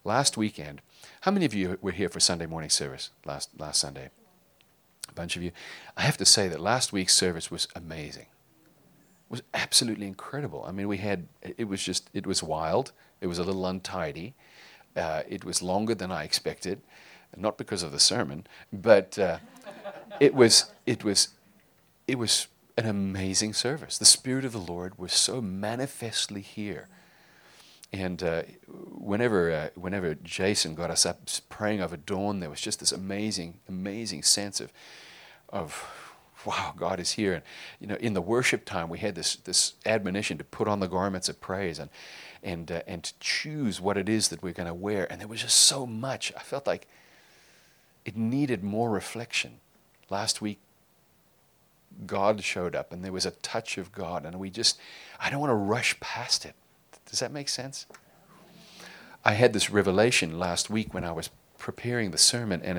last weekend, how many of you were here for Sunday morning service last Sunday? A bunch of you. I have to say that last week's service was amazing. It was absolutely incredible. I mean, it was wild. It was a little untidy. It was longer than I expected, not because of the sermon, but it was an amazing service. The Spirit of the Lord was so manifestly here. And whenever Jason got us up praying over dawn, there was just this amazing, amazing sense of wow, God is here. And in the worship time, we had this admonition to put on the garments of praise and to choose what it is that we're going to wear. And there was just so much. I felt like it needed more reflection. Last week, God showed up, and there was a touch of God, and I don't want to rush past it. Does that make sense? I had this revelation last week when I was preparing the sermon, and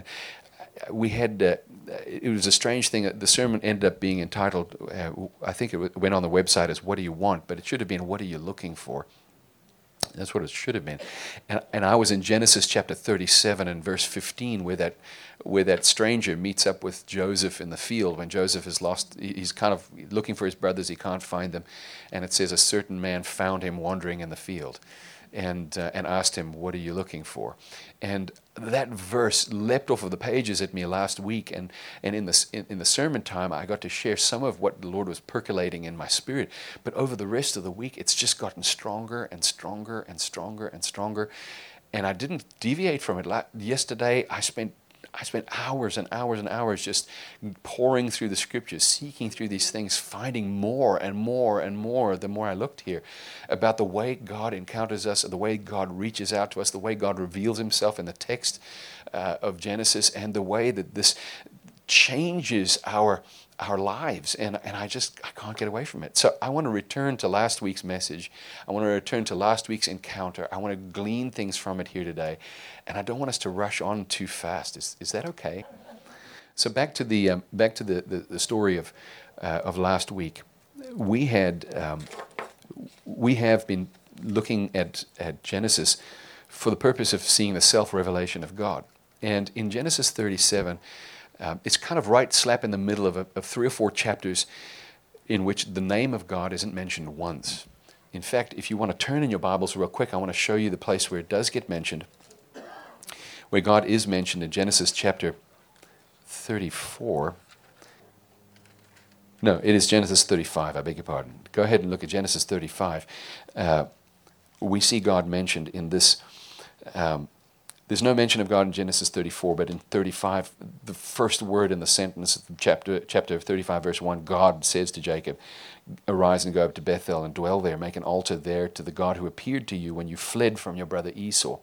it was a strange thing. The sermon ended up being entitled, I think it went on the website as "What do you want?" but it should have been "What are you looking for?" That's what it should have been. And I was in Genesis chapter 37 and verse 15 where that stranger meets up with Joseph in the field when Joseph is lost. He's kind of looking for his brothers. He can't find them. And it says a certain man found him wandering in the field and asked him, "What are you looking for?" And that verse leapt off of the pages at me last week. And in the sermon time, I got to share some of what the Lord was percolating in my spirit. But over the rest of the week, it's just gotten stronger and stronger and stronger and stronger. And I didn't deviate from it. Yesterday, I spent hours and hours and hours just pouring through the scriptures, seeking through these things, finding more and more and more the more I looked here about the way God encounters us, the way God reaches out to us, the way God reveals himself in the text of Genesis, and the way that this changes our lives, and I can't get away from it. So I want to return to last week's message. I want to return to last week's encounter. I want to glean things from it here today, and I don't want us to rush on too fast. Is that okay? So back to the story of last week. We have been looking at Genesis for the purpose of seeing the self-revelation of God, and in Genesis 37. It's kind of right slap in the middle of 3 or 4 chapters in which the name of God isn't mentioned once. In fact, if you want to turn in your Bibles real quick, I want to show you the place where it does get mentioned, where God is mentioned in Genesis chapter 34. No, it is Genesis 35, I beg your pardon. Go ahead and look at Genesis 35. We see God mentioned in this. There's no mention of God in Genesis 34, but in 35, the first word in the sentence, chapter 35, verse 1, God says to Jacob, "Arise and go up to Bethel and dwell there, make an altar there to the God who appeared to you when you fled from your brother Esau."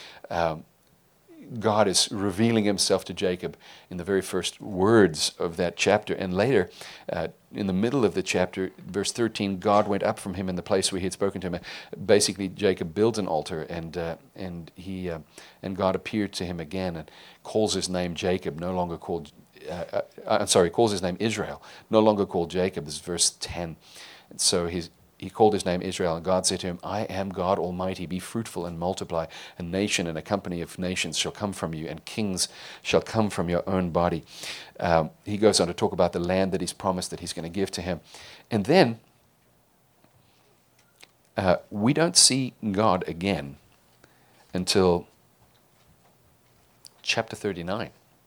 God is revealing himself to Jacob in the very first words of that chapter. And later, in the middle of the chapter, verse 13, God went up from him in the place where he had spoken to him. Basically, Jacob builds an altar, and God appeared to him again and calls his name Jacob, no longer called, calls his name Israel, no longer called Jacob. This is verse 10. And so he called his name Israel, and God said to him, "I am God Almighty, be fruitful and multiply. A nation and a company of nations shall come from you, and kings shall come from your own body." He goes on to talk about the land that he's promised that he's going to give to him. And then we don't see God again until chapter 39.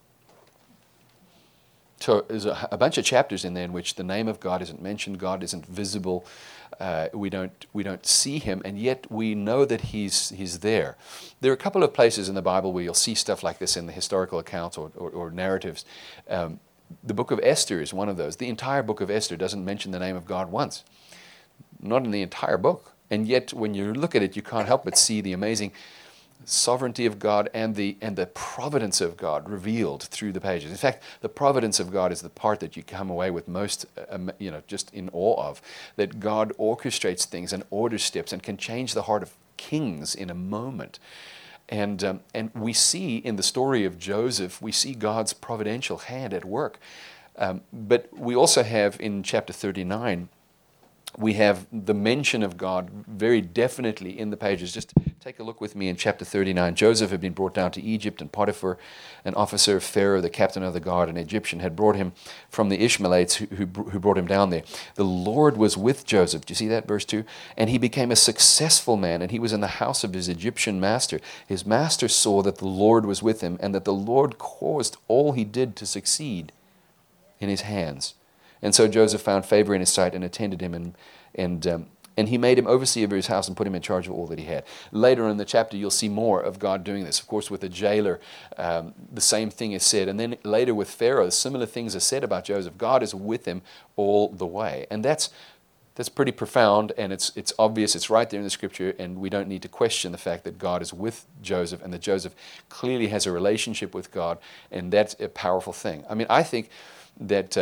So there's a bunch of chapters in there in which the name of God isn't mentioned, God isn't visible, we don't see him, and yet we know that he's there. There are a couple of places in the Bible where you'll see stuff like this in the historical accounts or narratives. The book of Esther is one of those. The entire book of Esther doesn't mention the name of God once. Not in the entire book. And yet when you look at it, you can't help but see the amazing sovereignty of God and the providence of God revealed through the pages. In fact, the providence of God is the part that you come away with most, just in awe of. That God orchestrates things and orders steps and can change the heart of kings in a moment. And we see in the story of Joseph, we see God's providential hand at work. But we also have in chapter 39, we have the mention of God very definitely in the pages. Just Take a look with me in chapter 39. Joseph had been brought down to Egypt, and Potiphar, an officer of Pharaoh, the captain of the guard, an Egyptian, had brought him from the Ishmaelites who brought him down there. The Lord was with Joseph. Do you see that, verse 2? And he became a successful man, and he was in the house of his Egyptian master. His master saw that the Lord was with him, and that the Lord caused all he did to succeed in his hands. And so Joseph found favor in his sight and attended him, and he made him overseer of his house and put him in charge of all that he had. Later in the chapter, you'll see more of God doing this. Of course, with the jailer, the same thing is said. And then later with Pharaoh, similar things are said about Joseph. God is with him all the way. And that's pretty profound, and it's obvious. It's right there in the Scripture, and we don't need to question the fact that God is with Joseph, and that Joseph clearly has a relationship with God, and that's a powerful thing. I mean, I think that's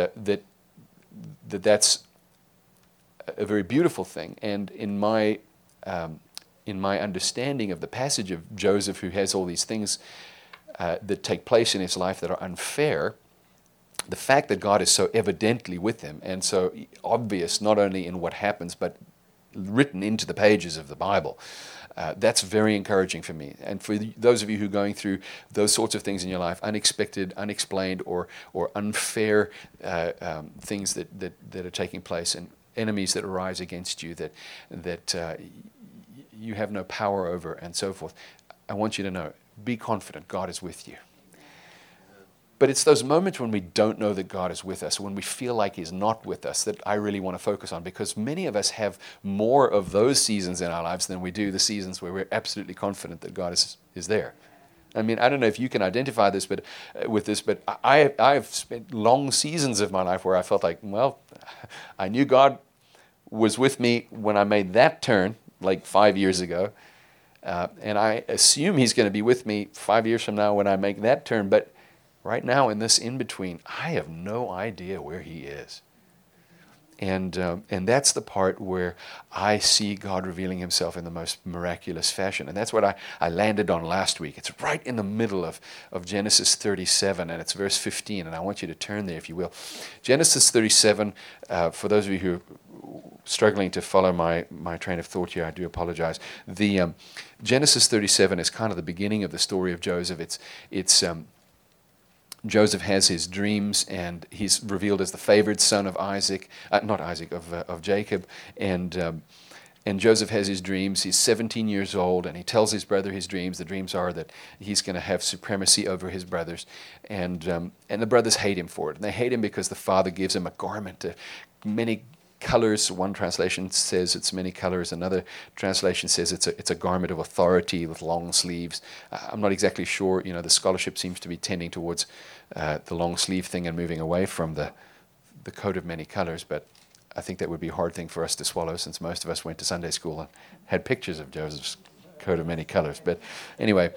a very beautiful thing, and in my understanding of the passage of Joseph, who has all these things that take place in his life that are unfair, the fact that God is so evidently with him and so obvious not only in what happens but written into the pages of the Bible, that's very encouraging for me. And for those of you who are going through those sorts of things in your life, unexpected, unexplained, or unfair things that are taking place, and enemies that arise against you that you have no power over, and so forth, I want you to know, be confident, God is with you. But it's those moments when we don't know that God is with us, when we feel like He's not with us, that I really want to focus on, because many of us have more of those seasons in our lives than we do the seasons where we're absolutely confident that God is there. I mean, I don't know if you can identify this, but I've spent long seasons of my life where I felt like, well, I knew God was with me when I made that turn, like 5 years ago, and I assume He's going to be with me 5 years from now when I make that turn, but right now in this in-between, I have no idea where He is. And that's the part where I see God revealing Himself in the most miraculous fashion. And that's what I landed on last week. It's right in the middle of Genesis 37, and it's verse 15. And I want you to turn there, if you will. Genesis 37, for those of you who are struggling to follow my train of thought here, I do apologize. The Genesis 37 is kind of the beginning of the story of Joseph. It's Joseph has his dreams, and he's revealed as the favored son of of Jacob, and Joseph has his dreams. He's 17 years old, and he tells his brother his dreams. The dreams are that he's going to have supremacy over his brothers, and the brothers hate him for it. And they hate him because the father gives him a garment, many colors. One translation says it's many colors. Another translation says it's a garment of authority with long sleeves. I'm not exactly sure. You know, the scholarship seems to be tending towards the long sleeve thing and moving away from the coat of many colors. But I think that would be a hard thing for us to swallow, since most of us went to Sunday school and had pictures of Joseph's coat of many colors. But anyway,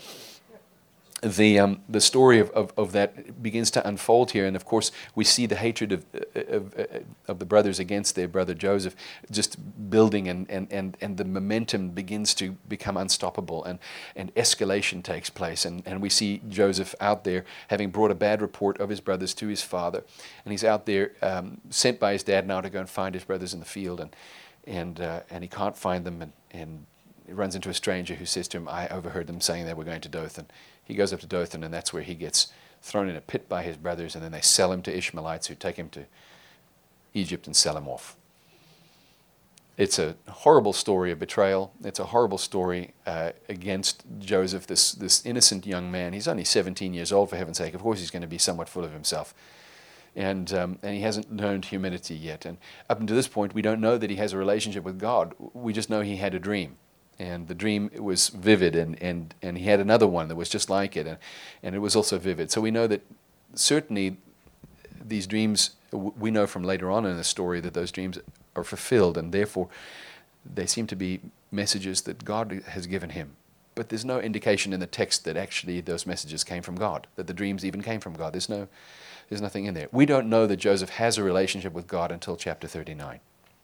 the story of that begins to unfold here, and of course we see the hatred of the brothers against their brother Joseph just building, and the momentum begins to become unstoppable, and escalation takes place, and we see Joseph out there having brought a bad report of his brothers to his father, and he's out there sent by his dad now to go and find his brothers in the field, and he can't find them, and he runs into a stranger who says to him, I overheard them saying they were going to Dothan. He goes up to Dothan, and that's where he gets thrown in a pit by his brothers, and then they sell him to Ishmaelites, who take him to Egypt and sell him off. It's a horrible story of betrayal. It's a horrible story against Joseph, this innocent young man. He's only 17 years old, for heaven's sake. Of course he's going to be somewhat full of himself. And he hasn't learned humility yet. And up until this point, we don't know that he has a relationship with God. We just know he had a dream. And the dream was vivid, and he had another one that was just like it, and it was also vivid. So we know that certainly these dreams, we know from later on in the story that those dreams are fulfilled, and therefore they seem to be messages that God has given him. But there's no indication in the text that actually those messages came from God, that the dreams even came from God. There's nothing in there. We don't know that Joseph has a relationship with God until chapter 39.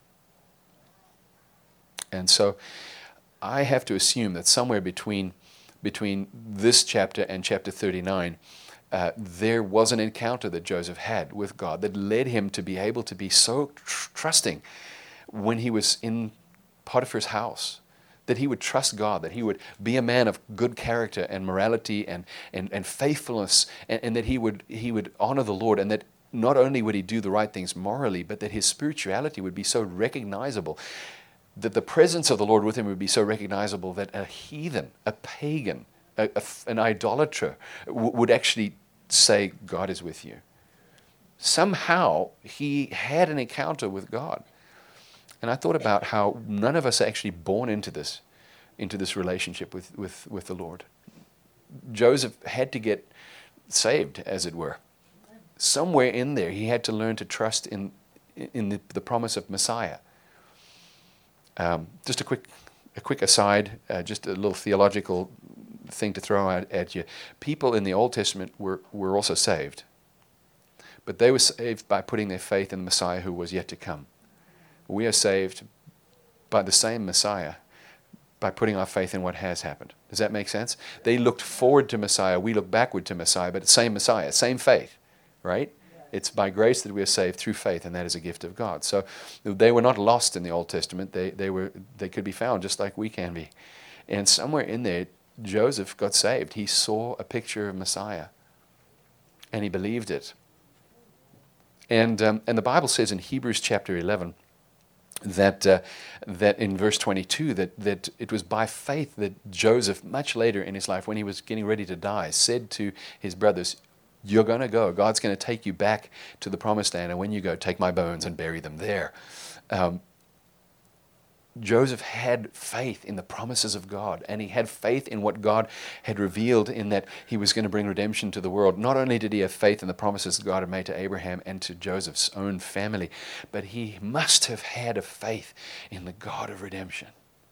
And so I have to assume that somewhere between this chapter and chapter 39, there was an encounter that Joseph had with God that led him to be able to be so trusting when he was in Potiphar's house, that he would trust God, that he would be a man of good character and morality and faithfulness, and that he would honor the Lord, and that not only would he do the right things morally, but that his spirituality would be so recognizable, that the presence of the Lord with him would be so recognizable that a heathen, a pagan, an idolater would actually say, God is with you. Somehow he had an encounter with God. And I thought about how none of us are actually born into this relationship with the Lord. Joseph had to get saved, as it were. Somewhere in there, he had to learn to trust in the promise of Messiah. Just a quick aside, just a little theological thing to throw out at you. People in the Old Testament were also saved, but they were saved by putting their faith in the Messiah who was yet to come. We are saved by the same Messiah, by putting our faith in what has happened. Does that make sense? They looked forward to Messiah. We look backward to Messiah, but it's same Messiah, same faith, right? It's by grace that we are saved through faith, and that is a gift of God. So they were not lost in the Old Testament. They could be found just like we can be. And somewhere in there, Joseph got saved. He saw a picture of Messiah, and he believed it. And the Bible says in Hebrews chapter 11, that in verse 22, that it was by faith that Joseph, much later in his life, when he was getting ready to die, said to his brothers, you're going to go. God's going to take you back to the promised land, and when you go, take my bones and bury them there. Joseph had faith in the promises of God, and he had faith in what God had revealed in that he was going to bring redemption to the world. Not only did he have faith in the promises that God had made to Abraham and to Joseph's own family, but he must have had a faith in the God of redemption.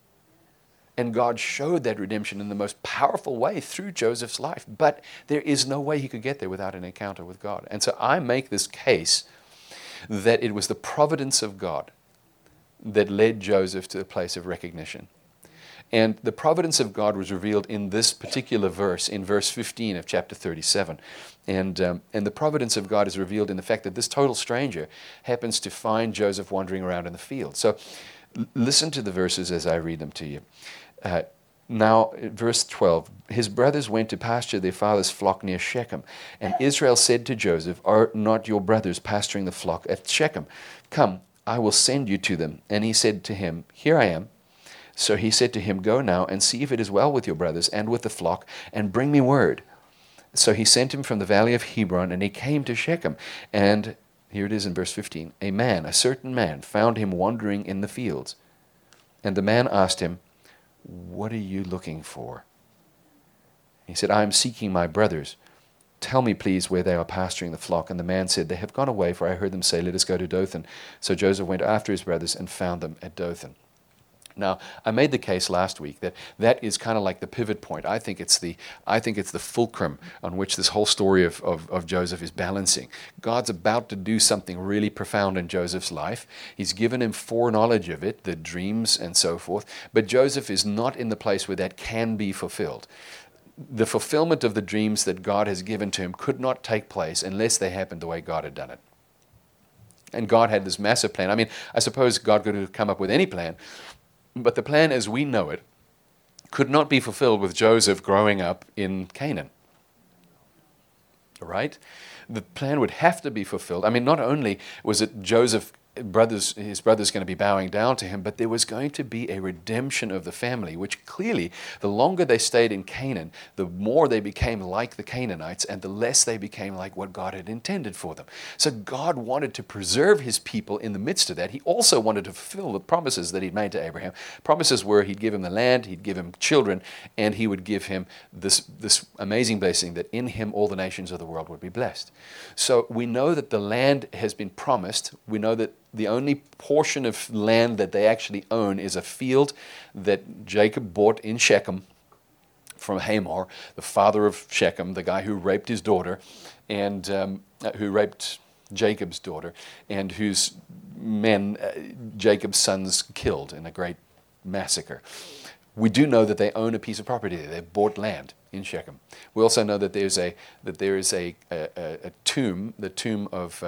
And God showed that redemption in the most powerful way through Joseph's life. But there is no way he could get there without an encounter with God. And so I make this case that it was the providence of God that led Joseph to a place of recognition. And the providence of God was revealed in this particular verse, in verse 15 of chapter 37. And the providence of God is revealed in the fact that this total stranger happens to find Joseph wandering around in the field. So listen to the verses as I read them to you. Now, verse 12, his brothers went to pasture their father's flock near Shechem. And Israel said to Joseph, are not your brothers pasturing the flock at Shechem? Come, I will send you to them. And he said to him, here I am. So he said to him, go now and see if it is well with your brothers and with the flock, and bring me word. So he sent him from the valley of Hebron, and he came to Shechem. And here it is in verse 15, a certain man, found him wandering in the fields. And the man asked him, what are you looking for? He said, I am seeking my brothers. Tell me, please, where they are pasturing the flock. And the man said, they have gone away, for I heard them say, let us go to Dothan. So Joseph went after his brothers and found them at Dothan. Now, I made the case last week that is kind of like the pivot point. I think it's the fulcrum on which this whole story of Joseph is balancing. God's about to do something really profound in Joseph's life. He's given him foreknowledge of it, the dreams and so forth. But Joseph is not in the place where that can be fulfilled. The fulfillment of the dreams that God has given to him could not take place unless they happened the way God had done it. And God had this massive plan. I mean, I suppose God could have come up with any plan, but the plan as we know it could not be fulfilled with Joseph growing up in Canaan. All right? The plan would have to be fulfilled. I mean, not only was it his brothers going to be bowing down to him, but there was going to be a redemption of the family, which clearly, the longer they stayed in Canaan, the more they became like the Canaanites, and the less they became like what God had intended for them. So God wanted to preserve his people in the midst of that. He also wanted to fulfill the promises that he'd made to Abraham. Promises were he'd give him the land, he'd give him children, and he would give him this amazing blessing that in him all the nations of the world would be blessed. So we know that the land has been promised. We know that the only portion of land that they actually own is a field that Jacob bought in Shechem from Hamor, the father of Shechem, the guy who raped his daughter, and who raped Jacob's daughter, and whose men Jacob's sons killed in a great massacre. We do know that they own a piece of property there. They bought land in Shechem. We also know that there is a tomb, the tomb of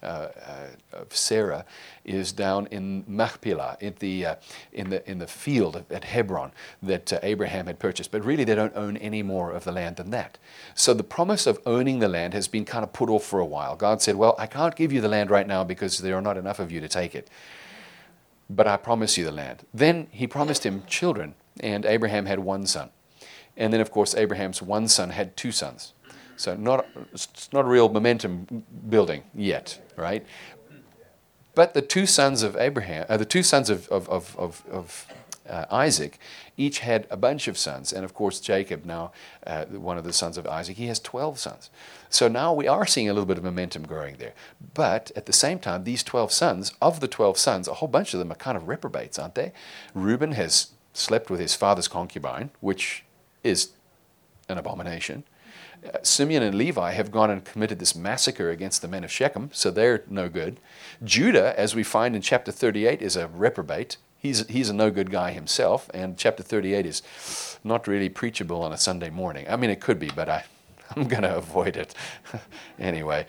of Sarah is down in Machpelah, in the field at Hebron that Abraham had purchased. But really, they don't own any more of the land than that. So the promise of owning the land has been kind of put off for a while. God said, well, I can't give you the land right now because there are not enough of you to take it. But I promise you the land. Then he promised him children, and Abraham had one son. And then, of course, Abraham's one son had two sons. So it's not real momentum building yet, right? But the two sons of Abraham, the two sons of Isaac, each had a bunch of sons. And of course, Jacob, now one of the sons of Isaac, he has 12 sons. So now we are seeing a little bit of momentum growing there. But at the same time, these 12 sons, of the 12 sons, a whole bunch of them are kind of reprobates, aren't they? Reuben has slept with his father's concubine, which is an abomination. Simeon and Levi have gone and committed this massacre against the men of Shechem, so they're no good. Judah, as we find in chapter 38, is a reprobate. He's a no good guy himself, and chapter 38 is not really preachable on a Sunday morning. I mean, it could be, but I'm going to avoid it. Anyway,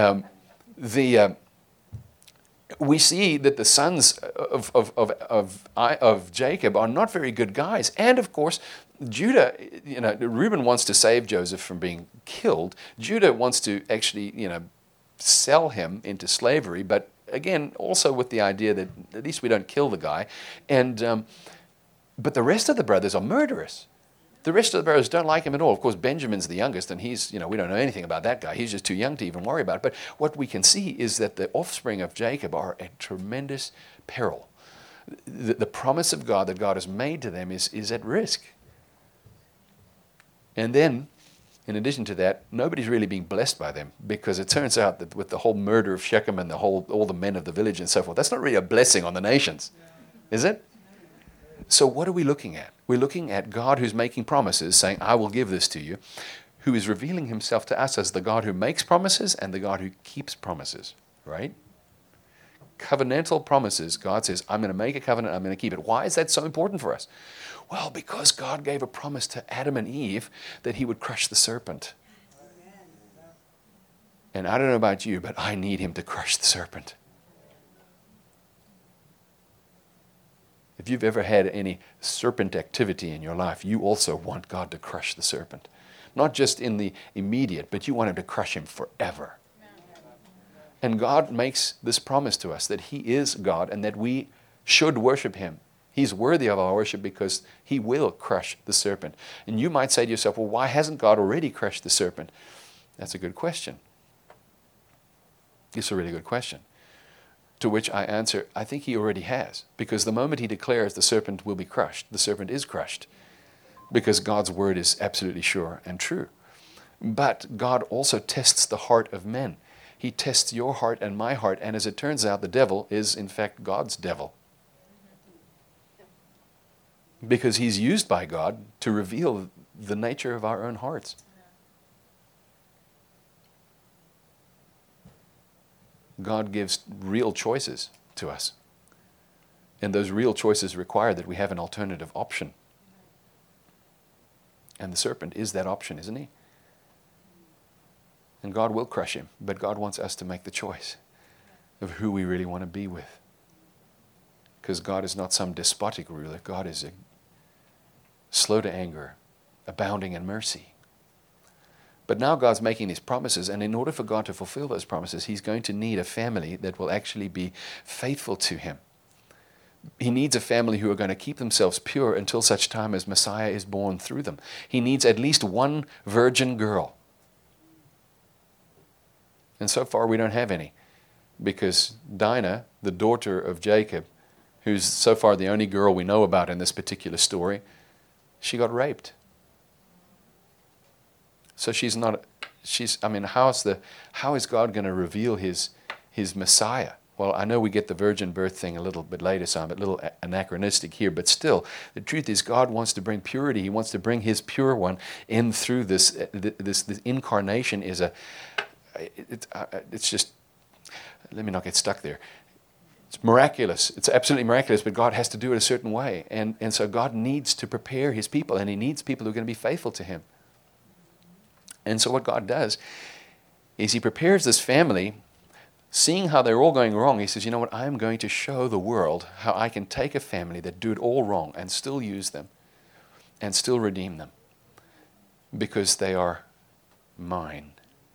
we see that the sons of Jacob are not very good guys. And of course, Judah, Reuben wants to save Joseph from being killed. Judah wants to actually, sell him into slavery, but again, also with the idea that at least we don't kill the guy. And but the rest of the brothers are murderous. The rest of the brothers don't like him at all. Of course, Benjamin's the youngest, and he's, we don't know anything about that guy. He's just too young to even worry about it. But what we can see is that the offspring of Jacob are at tremendous peril. The promise of God that God has made to them is at risk. And then, in addition to that, nobody's really being blessed by them, because it turns out that with the whole murder of Shechem and all the men of the village and so forth, that's not really a blessing on the nations, is it? So what are we looking at? We're looking at God who's making promises, saying, I will give this to you, who is revealing himself to us as the God who makes promises and the God who keeps promises, right? Covenantal promises, God says, I'm going to make a covenant, I'm going to keep it. Why is that so important for us? Well, because God gave a promise to Adam and Eve that he would crush the serpent. And I don't know about you, but I need him to crush the serpent. If you've ever had any serpent activity in your life, you also want God to crush the serpent. Not just in the immediate, but you want him to crush him forever. And God makes this promise to us that he is God and that we should worship him. He's worthy of our worship because he will crush the serpent. And you might say to yourself, well, why hasn't God already crushed the serpent? That's a good question. It's a really good question. To which I answer, I think he already has. Because the moment he declares the serpent will be crushed, the serpent is crushed. Because God's word is absolutely sure and true. But God also tests the heart of men. He tests your heart and my heart. And as it turns out, the devil is in fact God's devil. Because he's used by God to reveal the nature of our own hearts. God gives real choices to us. And those real choices require that we have an alternative option. And the serpent is that option, isn't he? And God will crush him, but God wants us to make the choice of who we really want to be with. Because God is not some despotic ruler. God is slow to anger, abounding in mercy. But now God's making these promises, and in order for God to fulfill those promises, he's going to need a family that will actually be faithful to him. He needs a family who are going to keep themselves pure until such time as Messiah is born through them. He needs at least one virgin girl. And so far we don't have any, because Dinah, the daughter of Jacob, who's so far the only girl we know about in this particular story, she got raped. So how is God going to reveal his Messiah? Well, I know we get the virgin birth thing a little bit later, so I'm a little anachronistic here, but still, the truth is God wants to bring purity. He wants to bring his pure one in through this. This incarnation is it's just, let me not get stuck there. It's miraculous. It's absolutely miraculous, but God has to do it a certain way. And so God needs to prepare his people, and he needs people who are going to be faithful to him. And so what God does is he prepares this family Seeing how they're all going wrong, he says, you know what, I'm going to show the world how I can take a family that do it all wrong and still use them and still redeem them because they are mine.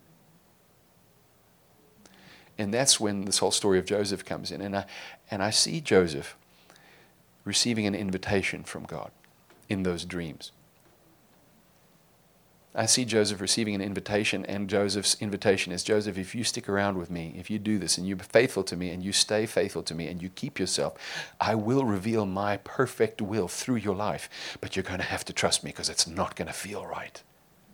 And that's when this whole story of Joseph comes in. And I see Joseph receiving an invitation from God in those dreams. I see Joseph receiving an invitation, and Joseph's invitation is, Joseph, if you stick around with me, if you do this, and you're faithful to me, and you stay faithful to me, and you keep yourself, I will reveal my perfect will through your life. But you're going to have to trust me because it's not going to feel right.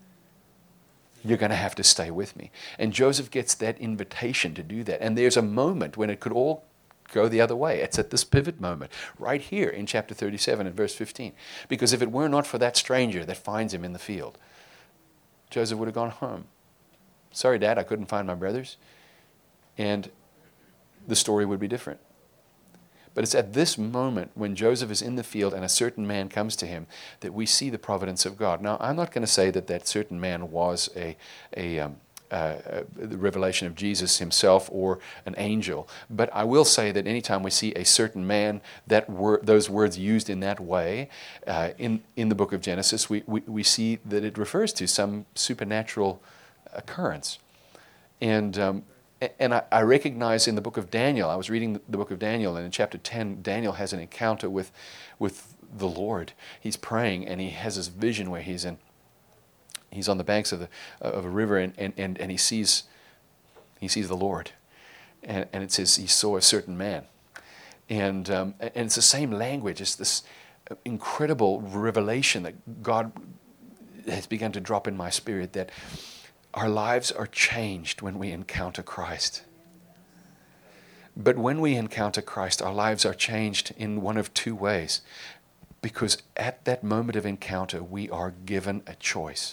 You're going to have to stay with me. And Joseph gets that invitation to do that. And there's a moment when it could all go the other way. It's at this pivot moment, right here in chapter 37 and verse 15. Because if it were not for that stranger that finds him in the field, Joseph would have gone home. Sorry, Dad, I couldn't find my brothers. And the story would be different. But it's at this moment when Joseph is in the field and a certain man comes to him that we see the providence of God. Now, I'm not going to say that that certain man was the revelation of Jesus himself or an angel, but I will say that anytime we see a certain man, those words used in that way in the book of Genesis, we see that it refers to some supernatural occurrence. And I recognize in the book of Daniel, I was reading the book of Daniel, and in chapter 10, Daniel has an encounter with the Lord. He's praying, and he has this vision where he's on the banks of a river, and he sees the Lord. And it says he saw a certain man. And it's the same language. It's this incredible revelation that God has begun to drop in my spirit, that our lives are changed when we encounter Christ. But when we encounter Christ, our lives are changed in one of two ways. Because at that moment of encounter, we are given a choice.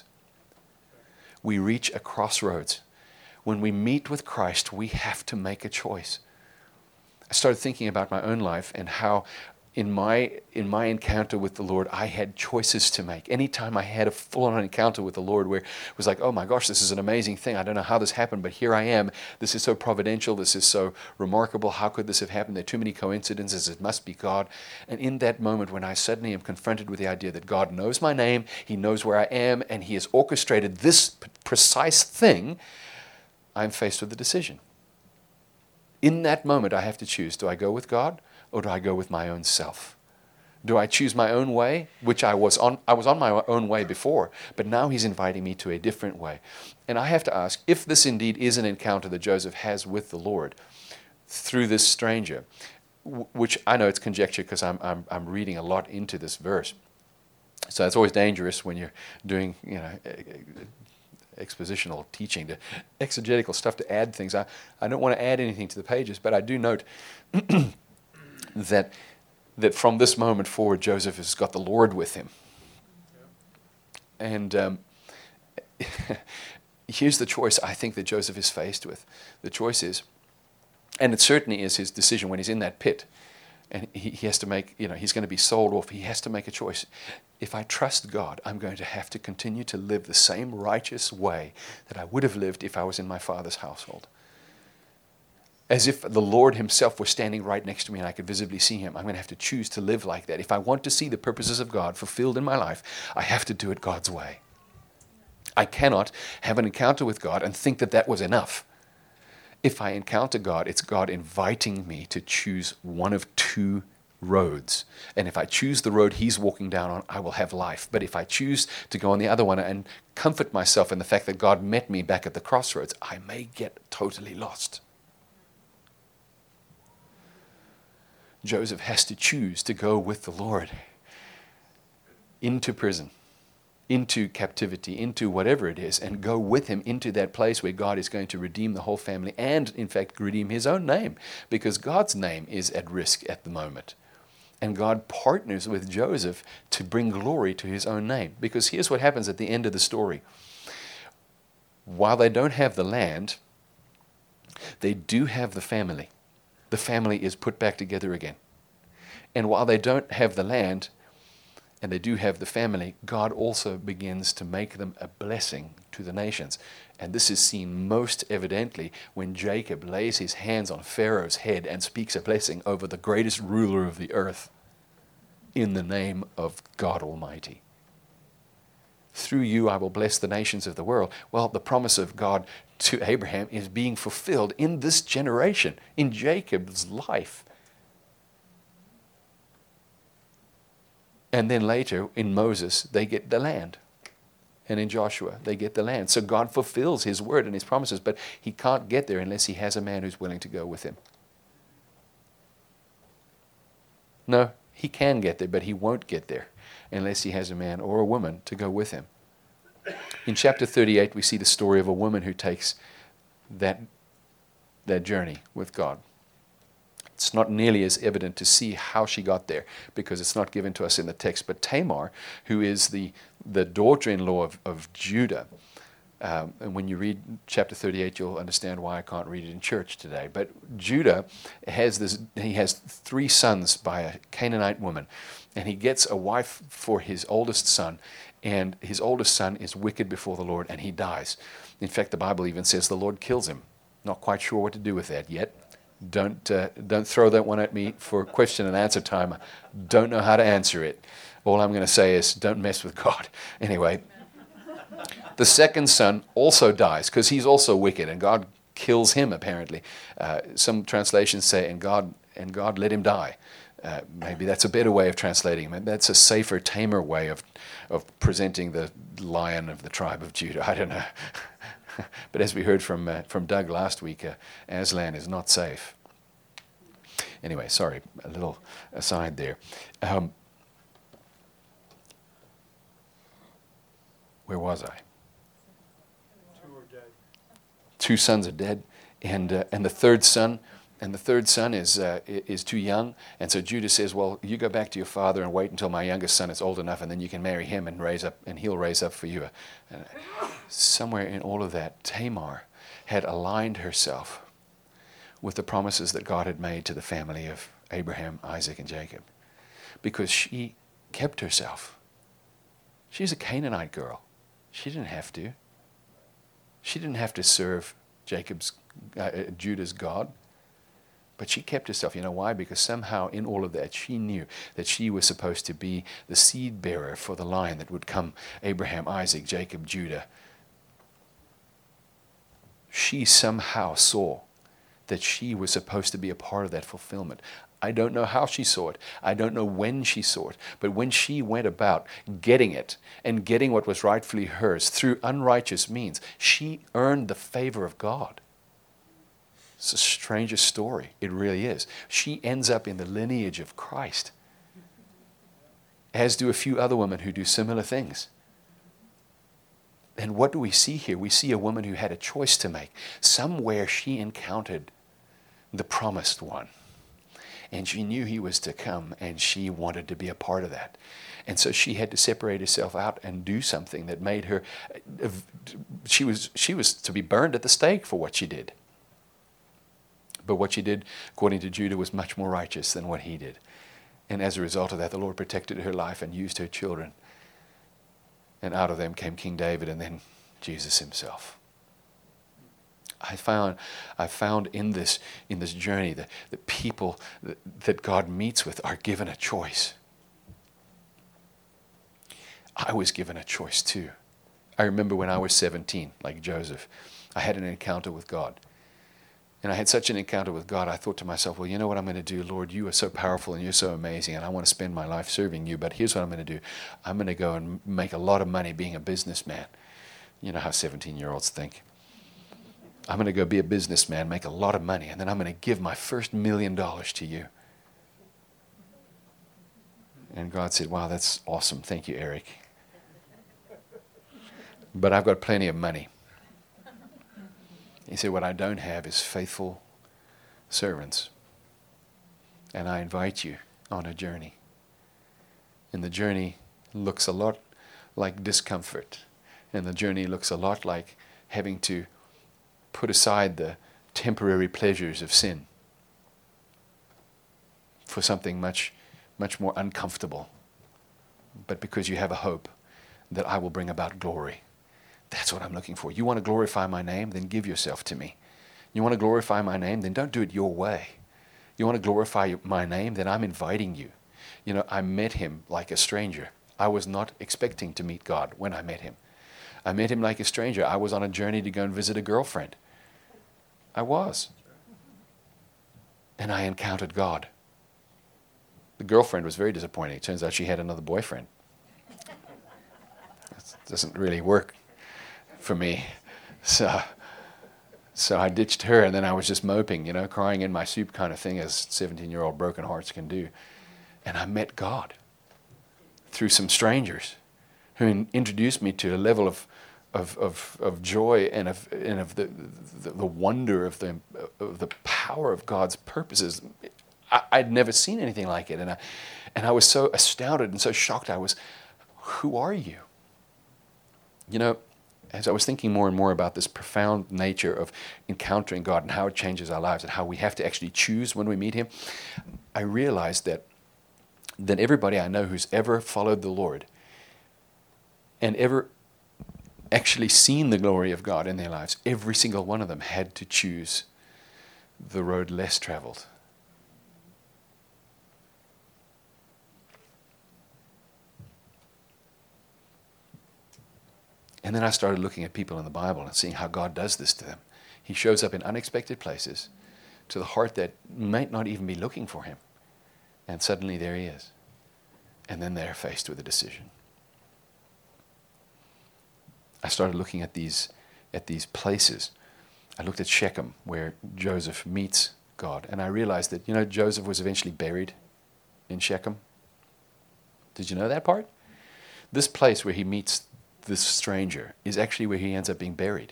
We reach a crossroads. When we meet with Christ, we have to make a choice. I started thinking about my own life and how in my encounter with the Lord, I had choices to make. Anytime I had a full-on encounter with the Lord where it was like, oh my gosh, this is an amazing thing. I don't know how this happened, but here I am. This is so providential. This is so remarkable. How could this have happened? There are too many coincidences. It must be God. And in that moment when I suddenly am confronted with the idea that God knows my name, He knows where I am, and He has orchestrated this precise thing, I'm faced with a decision. In that moment, I have to choose. Do I go with God? Or do I go with my own self? Do I choose my own way, which I was on my own way before, but now He's inviting me to a different way. And I have to ask, if this indeed is an encounter that Joseph has with the Lord through this stranger, which I know it's conjecture because I'm reading a lot into this verse. So it's always dangerous when you're doing, expositional teaching, to exegetical stuff, to add things. I don't want to add anything to the pages, but I do note that from this moment forward, Joseph has got the Lord with him. And here's the choice I think that Joseph is faced with. The choice is, and it certainly is his decision when he's in that pit, and he has to make, he's going to be sold off. He has to make a choice. If I trust God, I'm going to have to continue to live the same righteous way that I would have lived if I was in my father's household. As if the Lord Himself was standing right next to me and I could visibly see Him. I'm going to have to choose to live like that. If I want to see the purposes of God fulfilled in my life, I have to do it God's way. I cannot have an encounter with God and think that that was enough. If I encounter God, it's God inviting me to choose one of two roads. And if I choose the road He's walking down on, I will have life. But if I choose to go on the other one and comfort myself in the fact that God met me back at the crossroads, I may get totally lost. Joseph has to choose to go with the Lord into prison, into captivity, into whatever it is, and go with Him into that place where God is going to redeem the whole family and, in fact, redeem His own name, because God's name is at risk at the moment. And God partners with Joseph to bring glory to His own name. Because here's what happens at the end of the story. While they don't have the land, they do have the family. The family is put back together again. And while they don't have the land, and they do have the family, God also begins to make them a blessing to the nations. And this is seen most evidently when Jacob lays his hands on Pharaoh's head and speaks a blessing over the greatest ruler of the earth in the name of God Almighty. Through you I will bless the nations of the world. Well, the promise of God to Abraham is being fulfilled in this generation, in Jacob's life. And then later, in Moses, they get the land. And in Joshua, they get the land. So God fulfills his word and his promises, but he can't get there unless he has a man who's willing to go with him. No, he can get there, but he won't get there unless he has a man or a woman to go with him. In chapter 38, we see the story of a woman who takes that journey with God. It's not nearly as evident to see how she got there because it's not given to us in the text. But Tamar, who is the daughter-in-law of Judah, and when you read chapter 38, you'll understand why I can't read it in church today. But Judah he has 3 sons by a Canaanite woman, and he gets a wife for his oldest son, and his oldest son is wicked before the Lord, and he dies. In fact, the Bible even says the Lord kills him. Not quite sure what to do with that yet. Don't throw that one at me for question and answer time. Don't know how to answer it. All I'm going to say is don't mess with God. Anyway, the second son also dies because he's also wicked, and God kills him apparently. Some translations say, and God let him die. Maybe that's a better way of translating him. That's a safer, tamer way of presenting the lion of the tribe of Judah. I don't know. But as we heard from Doug last week, Aslan is not safe. Anyway, sorry, a little aside there. Where was I? 2 are dead. 2 sons are dead, and the third son is too young, and so Judah says, "Well, you go back to your father and wait until my youngest son is old enough, and then you can marry him and he'll raise up for you." Somewhere in all of that, Tamar had aligned herself with the promises that God had made to the family of Abraham, Isaac, and Jacob, because she kept herself. She's a Canaanite girl. She didn't have to. She didn't have to serve Judah's God. But she kept herself. You know why? Because somehow in all of that, she knew that she was supposed to be the seed bearer for the line that would come Abraham, Isaac, Jacob, Judah. She somehow saw that she was supposed to be a part of that fulfillment. I don't know how she saw it. I don't know when she saw it. But when she went about getting it and getting what was rightfully hers through unrighteous means, she earned the favor of God. It's the strangest story. It really is. She ends up in the lineage of Christ, as do a few other women who do similar things. And what do we see here? We see a woman who had a choice to make. Somewhere she encountered the promised one, and she knew he was to come, and she wanted to be a part of that. And so she had to separate herself out and do something that made her, she was to be burned at the stake for what she did. But what she did, according to Judah, was much more righteous than what he did. And as a result of that, the Lord protected her life and used her children. And out of them came King David and then Jesus himself. I found in this journey that the people that God meets with are given a choice. I was given a choice too. I remember when I was 17, like Joseph, I had an encounter with God. And I had such an encounter with God, I thought to myself, well, you know what I'm going to do? Lord, you are so powerful and you're so amazing, and I want to spend my life serving you, but here's what I'm going to do. I'm going to go and make a lot of money being a businessman. You know how 17-year-olds think. I'm going to go be a businessman, make a lot of money, and then I'm going to give my first $1 million to you. And God said, wow, that's awesome. Thank you, Eric. But I've got plenty of money. He said, what I don't have is faithful servants. And I invite you on a journey. And the journey looks a lot like discomfort. And the journey looks a lot like having to put aside the temporary pleasures of sin for something much, much more uncomfortable but because you have a hope that I will bring about glory. That's what I'm looking for. You want to glorify my name? Then give yourself to me. You want to glorify my name? Then don't do it your way. You want to glorify my name? Then I'm inviting you. You know, I met him like a stranger. I was not expecting to meet God when I met him. I met him like a stranger. I was on a journey to go and visit a girlfriend. I was. And I encountered God. The girlfriend was very disappointing. It turns out she had another boyfriend. That doesn't really work for me. So I ditched her, and then I was just moping, crying in my soup kind of thing, as 17-year-old broken hearts can do. And I met God through some strangers who introduced me to a level of joy and of the wonder of the power of God's purposes. I'd never seen anything like it, and I was so astounded and so shocked. Who are you? As I was thinking more and more about this profound nature of encountering God and how it changes our lives and how we have to actually choose when we meet him, I realized that everybody I know who's ever followed the Lord and ever actually seen the glory of God in their lives, every single one of them had to choose the road less traveled. And then I started looking at people in the Bible and seeing how God does this to them. He shows up in unexpected places to the heart that might not even be looking for him. And suddenly there he is. And then they're faced with a decision. I started looking at these places. I looked at Shechem, where Joseph meets God. And I realized that, Joseph was eventually buried in Shechem. Did you know that part? This place where he meets this stranger is actually where he ends up being buried.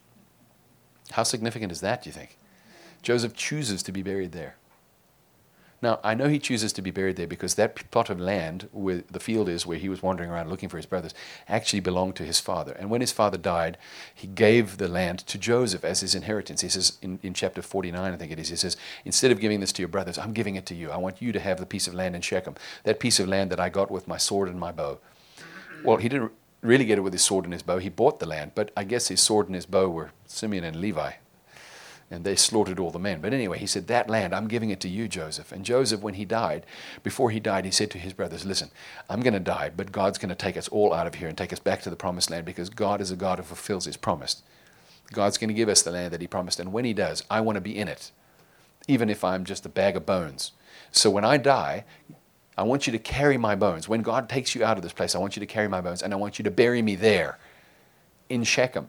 How significant is that, do you think? Joseph chooses to be buried there. Now, I know he chooses to be buried there because that plot of land where the field is, where he was wandering around looking for his brothers, actually belonged to his father. And when his father died, he gave the land to Joseph as his inheritance. He says in chapter 49, I think it is, he says, instead of giving this to your brothers, I'm giving it to you. I want you to have the piece of land in Shechem, that piece of land that I got with my sword and my bow. Well, he didn't really get it with his sword and his bow. He bought the land, but I guess his sword and his bow were Simeon and Levi, and they slaughtered all the men. But anyway, he said, that land, I'm giving it to you, Joseph. And Joseph, when he died, before he died, he said to his brothers, listen, I'm going to die, but God's going to take us all out of here and take us back to the promised land, because God is a God who fulfills his promise. God's going to give us the land that he promised, and when he does, I want to be in it, even if I'm just a bag of bones. So when I die, I want you to carry my bones. When God takes you out of this place, I want you to carry my bones, and I want you to bury me there in Shechem,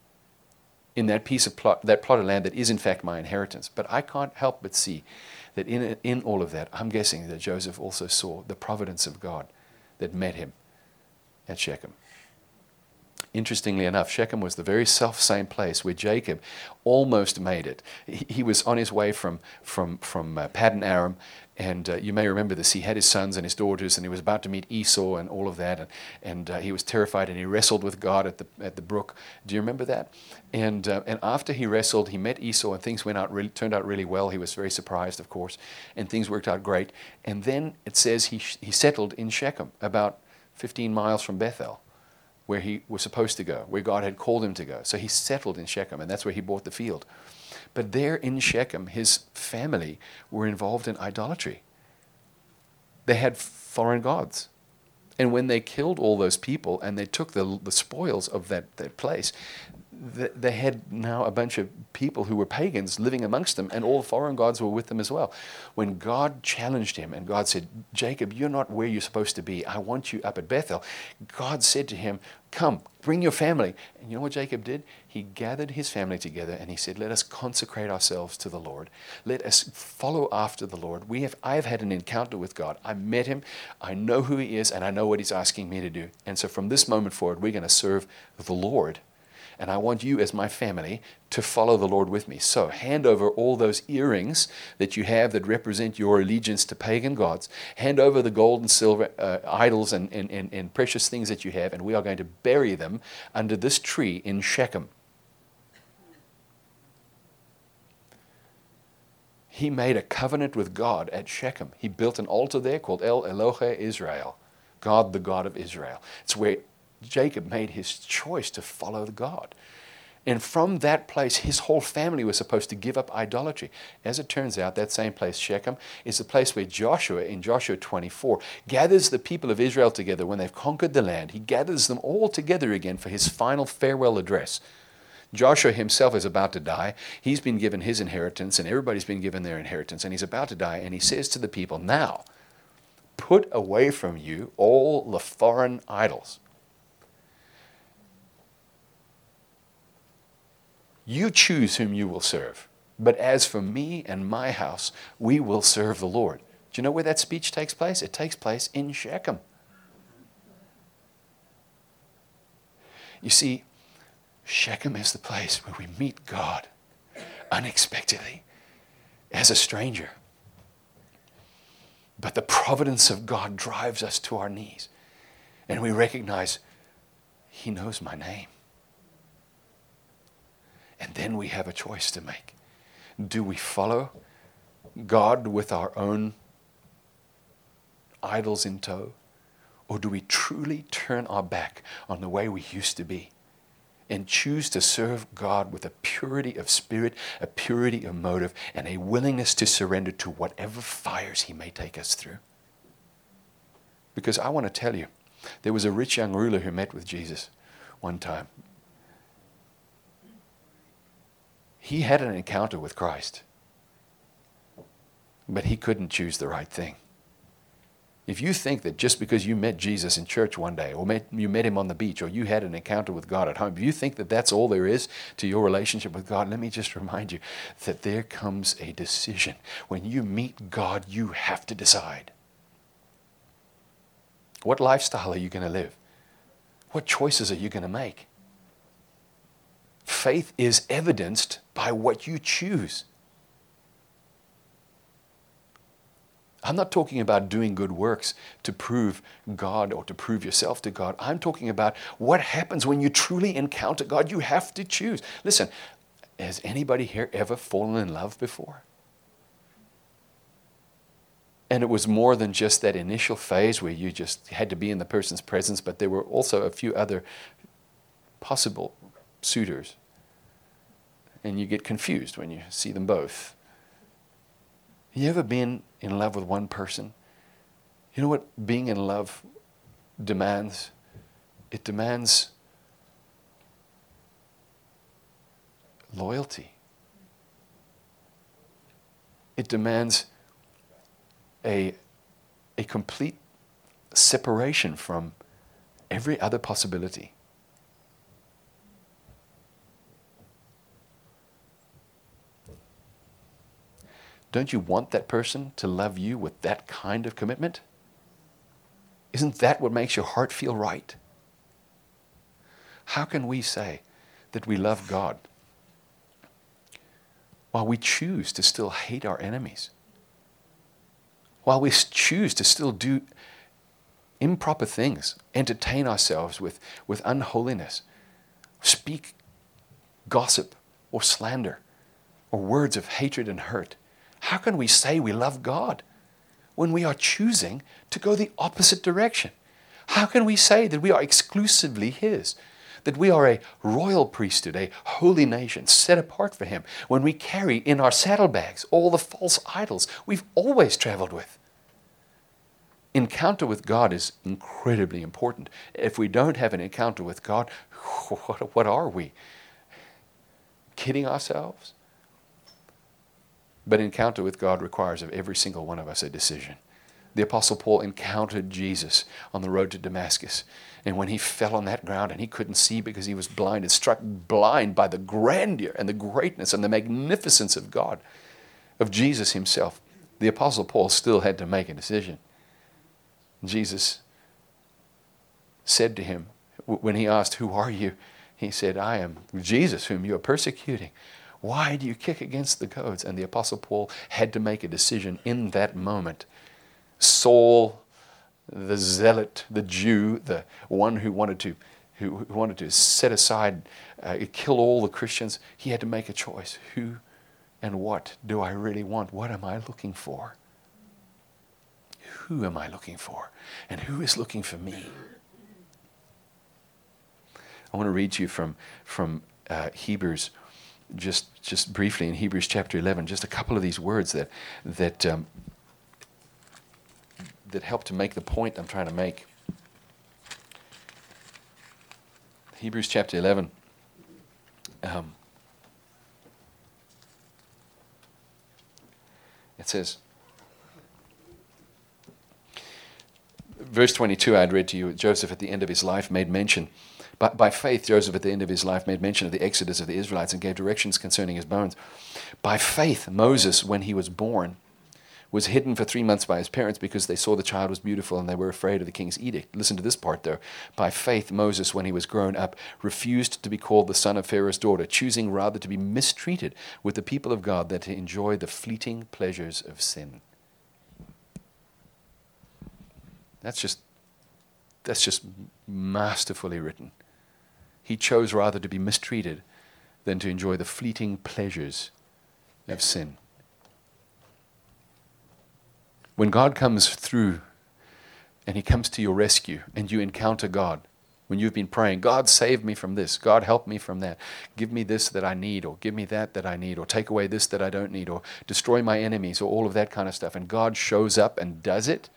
in that plot of land that is in fact my inheritance. But I can't help but see that in all of that, I'm guessing that Joseph also saw the providence of God that met him at Shechem. Interestingly enough, Shechem was the very self-same place where Jacob almost made it. He was on his way from Paddan Aram, and you may remember this. He had his sons and his daughters, and he was about to meet Esau and all of that, and he was terrified, and he wrestled with God at the brook. Do you remember that? And after he wrestled, he met Esau, and things turned out really well. He was very surprised, of course, and things worked out great. And then it says he settled in Shechem, about 15 miles from Bethel, where he was supposed to go, where God had called him to go. So he settled in Shechem, and that's where he bought the field. But there in Shechem, his family were involved in idolatry. They had foreign gods. And when they killed all those people and they took the spoils of that place, they had now a bunch of people who were pagans living amongst them, and all the foreign gods were with them as well. When God challenged him and God said, Jacob, you're not where you're supposed to be. I want you up at Bethel. God said to him, come, bring your family. And you know what Jacob did? He gathered his family together and he said, let us consecrate ourselves to the Lord. Let us follow after the Lord. I have had an encounter with God. I met him. I know who he is, and I know what he's asking me to do. And so from this moment forward, we're going to serve the Lord. And I want you as my family to follow the Lord with me. So hand over all those earrings that you have that represent your allegiance to pagan gods. Hand over the gold and silver idols and precious things that you have, and we are going to bury them under this tree in Shechem. He made a covenant with God at Shechem. He built an altar there called El Elohe Israel, God, the God of Israel. It's where Jacob made his choice to follow God. And from that place, his whole family was supposed to give up idolatry. As it turns out, that same place, Shechem, is the place where Joshua, in Joshua 24, gathers the people of Israel together when they've conquered the land. He gathers them all together again for his final farewell address. Joshua himself is about to die. He's been given his inheritance, and everybody's been given their inheritance, and he's about to die. And he says to the people, now, put away from you all the foreign idols. You choose whom you will serve. But as for me and my house, we will serve the Lord. Do you know where that speech takes place? It takes place in Shechem. You see, Shechem is the place where we meet God unexpectedly as a stranger. But the providence of God drives us to our knees. And we recognize, He knows my name. And then we have a choice to make. Do we follow God with our own idols in tow? Or do we truly turn our back on the way we used to be and choose to serve God with a purity of spirit, a purity of motive, and a willingness to surrender to whatever fires He may take us through? Because I want to tell you, there was a rich young ruler who met with Jesus one time. He had an encounter with Christ, but he couldn't choose the right thing. If you think that just because you met Jesus in church one day, or you met Him on the beach, or you had an encounter with God at home, if you think that that's all there is to your relationship with God, let me just remind you that there comes a decision. When you meet God, you have to decide. What lifestyle are you going to live? What choices are you going to make? Faith is evidenced by what you choose. I'm not talking about doing good works to prove God or to prove yourself to God. I'm talking about what happens when you truly encounter God. You have to choose. Listen, has anybody here ever fallen in love before? And it was more than just that initial phase where you just had to be in the person's presence, but there were also a few other possible suitors. And you get confused when you see them both. You ever been in love with one person? You know what being in love demands? It demands loyalty. It demands a complete separation from every other possibility. Don't you want that person to love you with that kind of commitment? Isn't that what makes your heart feel right? How can we say that we love God while we choose to still hate our enemies? While we choose to still do improper things, entertain ourselves with unholiness, speak gossip or slander or words of hatred and hurt? How can we say we love God when we are choosing to go the opposite direction? How can we say that we are exclusively His, that we are a royal priesthood, a holy nation set apart for Him, when we carry in our saddlebags all the false idols we've always traveled with? Encounter with God is incredibly important. If we don't have an encounter with God, what are we? Kidding ourselves? But encounter with God requires of every single one of us a decision. The Apostle Paul encountered Jesus on the road to Damascus. And when he fell on that ground and he couldn't see because he was blind and struck blind by the grandeur and the greatness and the magnificence of God, of Jesus Himself, the Apostle Paul still had to make a decision. Jesus said to him, when he asked, "Who are you?" He said, "I am Jesus whom you are persecuting. Why do you kick against the goads?" And the Apostle Paul had to make a decision in that moment. Saul, the zealot, the Jew, the one who wanted to set aside, kill all the Christians, he had to make a choice. Who and what do I really want? What am I looking for? who am I looking for? And who is looking for me? I want to read to you from Hebrews, just briefly in Hebrews chapter 11, just a couple of these words that help to make the point I'm trying to make. Hebrews chapter 11. It says, verse 22, I had read to you, Joseph at the end of his life made mention. By faith, Joseph at the end of his life made mention of the exodus of the Israelites and gave directions concerning his bones. By faith, Moses, when he was born, was hidden for 3 months by his parents because they saw the child was beautiful and they were afraid of the king's edict. Listen to this part, though. By faith, Moses, when he was grown up, refused to be called the son of Pharaoh's daughter, choosing rather to be mistreated with the people of God than to enjoy the fleeting pleasures of sin. That's just masterfully written. He chose rather to be mistreated than to enjoy the fleeting pleasures of sin. When God comes through and he comes to your rescue and you encounter God, when you've been praying, God save me from this, God help me from that, give me this that I need, or give me that I need, or take away this that I don't need, or destroy my enemies, or all of that kind of stuff, and God shows up and does it,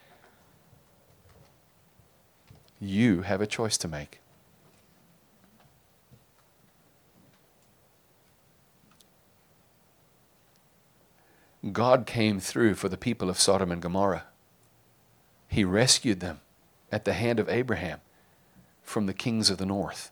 you have a choice to make. God came through for the people of Sodom and Gomorrah. He rescued them at the hand of Abraham from the kings of the north.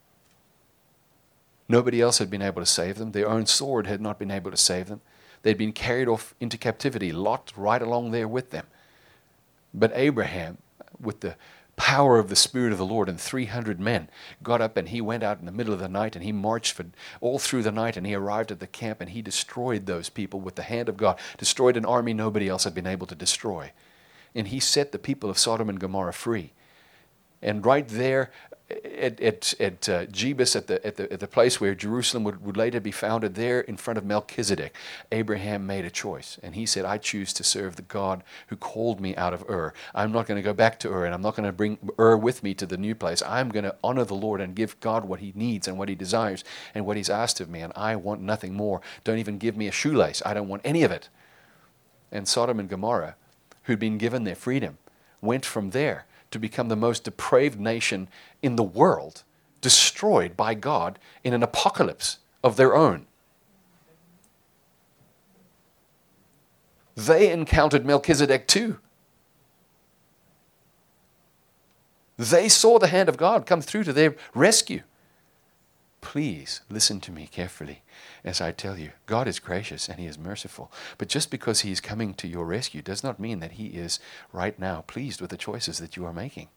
Nobody else had been able to save them. Their own sword had not been able to save them. They'd been carried off into captivity, Lot right along there with them. But Abraham, with the power of the Spirit of the Lord and 300 men, got up and he went out in the middle of the night and he marched for all through the night and he arrived at the camp and he destroyed those people with the hand of God, destroyed an army nobody else had been able to destroy. And he set the people of Sodom and Gomorrah free. And right there at Jebus, at the place where Jerusalem would later be founded, there in front of Melchizedek, Abraham made a choice. And he said, I choose to serve the God who called me out of Ur. I'm not going to go back to Ur, and I'm not going to bring Ur with me to the new place. I'm going to honor the Lord and give God what he needs and what he desires and what he's asked of me. And I want nothing more. Don't even give me a shoelace. I don't want any of it. And Sodom and Gomorrah, who'd been given their freedom, went from there to become the most depraved nation in the world, destroyed by God in an apocalypse of their own. They encountered Melchizedek too. They saw the hand of God come through to their rescue. Please listen to me carefully as I tell you, God is gracious and he is merciful. But just because he is coming to your rescue does not mean that he is right now pleased with the choices that you are making.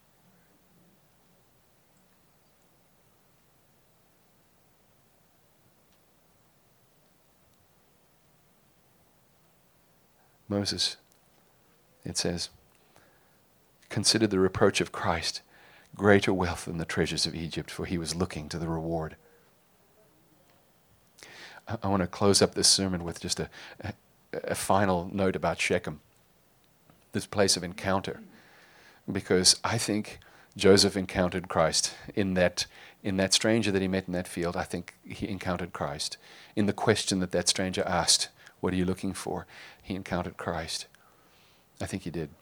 Moses, it says, considered the reproach of Christ greater wealth than the treasures of Egypt, for he was looking to the reward. I want to close up this sermon with just a final note about Shechem, this place of encounter, because I think Joseph encountered Christ in that stranger that he met in that field. I think he encountered Christ in the question that stranger asked, what are you looking for? He encountered Christ. I think he did.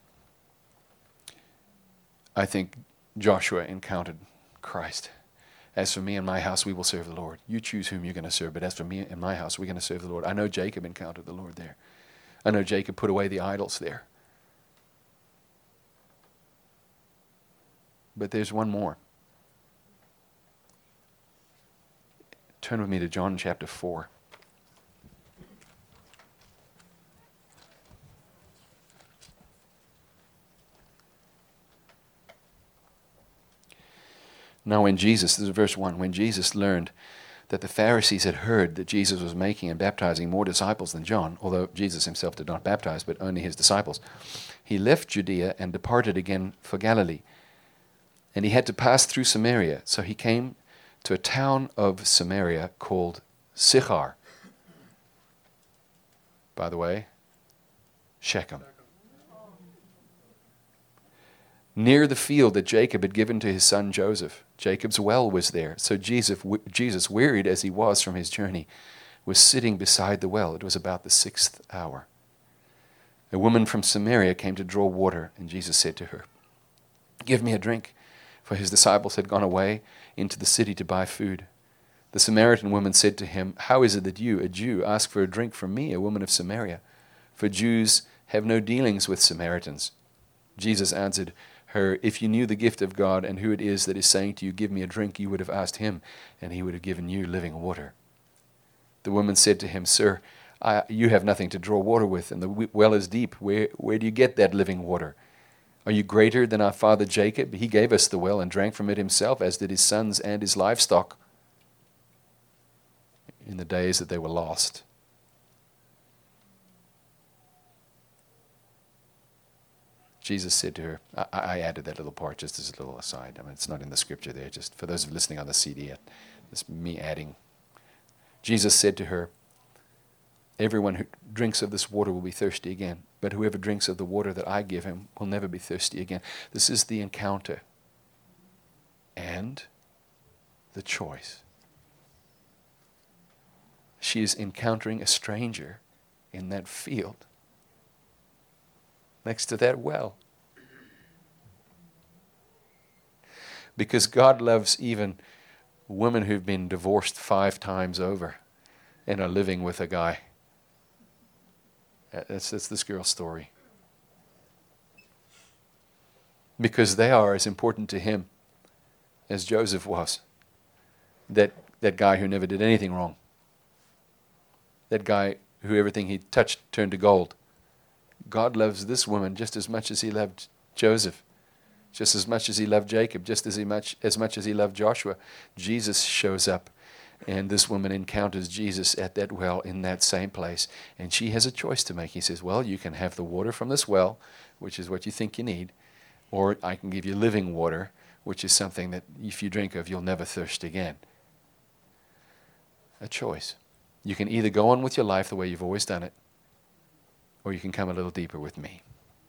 I think Joshua encountered Christ. As for me and my house, we will serve the Lord. You choose whom you're going to serve, but as for me and my house, we're going to serve the Lord. I know Jacob encountered the Lord there. I know Jacob put away the idols there. But there's one more. Turn with me to John chapter 4. Now when Jesus, this is verse 1, when Jesus learned that the Pharisees had heard that Jesus was making and baptizing more disciples than John, although Jesus himself did not baptize, but only his disciples, he left Judea and departed again for Galilee. And he had to pass through Samaria, so he came to a town of Samaria called Sychar. By the way, Shechem. near the field that Jacob had given to his son Joseph. Jacob's well was there. So Jesus, wearied as he was from his journey, was sitting beside the well. It was about the 6th hour. A woman from Samaria came to draw water, and Jesus said to her, "Give me a drink," for his disciples had gone away into the city to buy food. The Samaritan woman said to him, "How is it that you, a Jew, ask for a drink from me, a woman of Samaria? For Jews have no dealings with Samaritans." Jesus answered her, "If you knew the gift of God and who it is that is saying to you, 'Give me a drink,' you would have asked him, and he would have given you living water." The woman said to him, "Sir, you have nothing to draw water with, and the well is deep. Where do you get that living water? Are you greater than our father Jacob? He gave us the well and drank from it himself, as did his sons and his livestock," in the days that they were lost. Jesus said to her, I added that little part just as a little aside. I mean, it's not in the scripture there, just for those listening on the CD. It's me adding. Jesus said to her, "Everyone who drinks of this water will be thirsty again, but whoever drinks of the water that I give him will never be thirsty again." This is the encounter and the choice. She is encountering a stranger in that field next to that well. Because God loves even women who've been divorced 5 times over and are living with a guy. That's this girl's story. Because they are as important to him as Joseph was. That guy who never did anything wrong. That guy who everything he touched turned to gold. God loves this woman just as much as he loved Joseph, just as much as he loved Jacob, just as much as he loved Joshua. Jesus shows up, and this woman encounters Jesus at that well in that same place, and she has a choice to make. He says, "Well, you can have the water from this well, which is what you think you need, or I can give you living water, which is something that if you drink of, you'll never thirst again." A choice. You can either go on with your life the way you've always done it, or you can come a little deeper with me.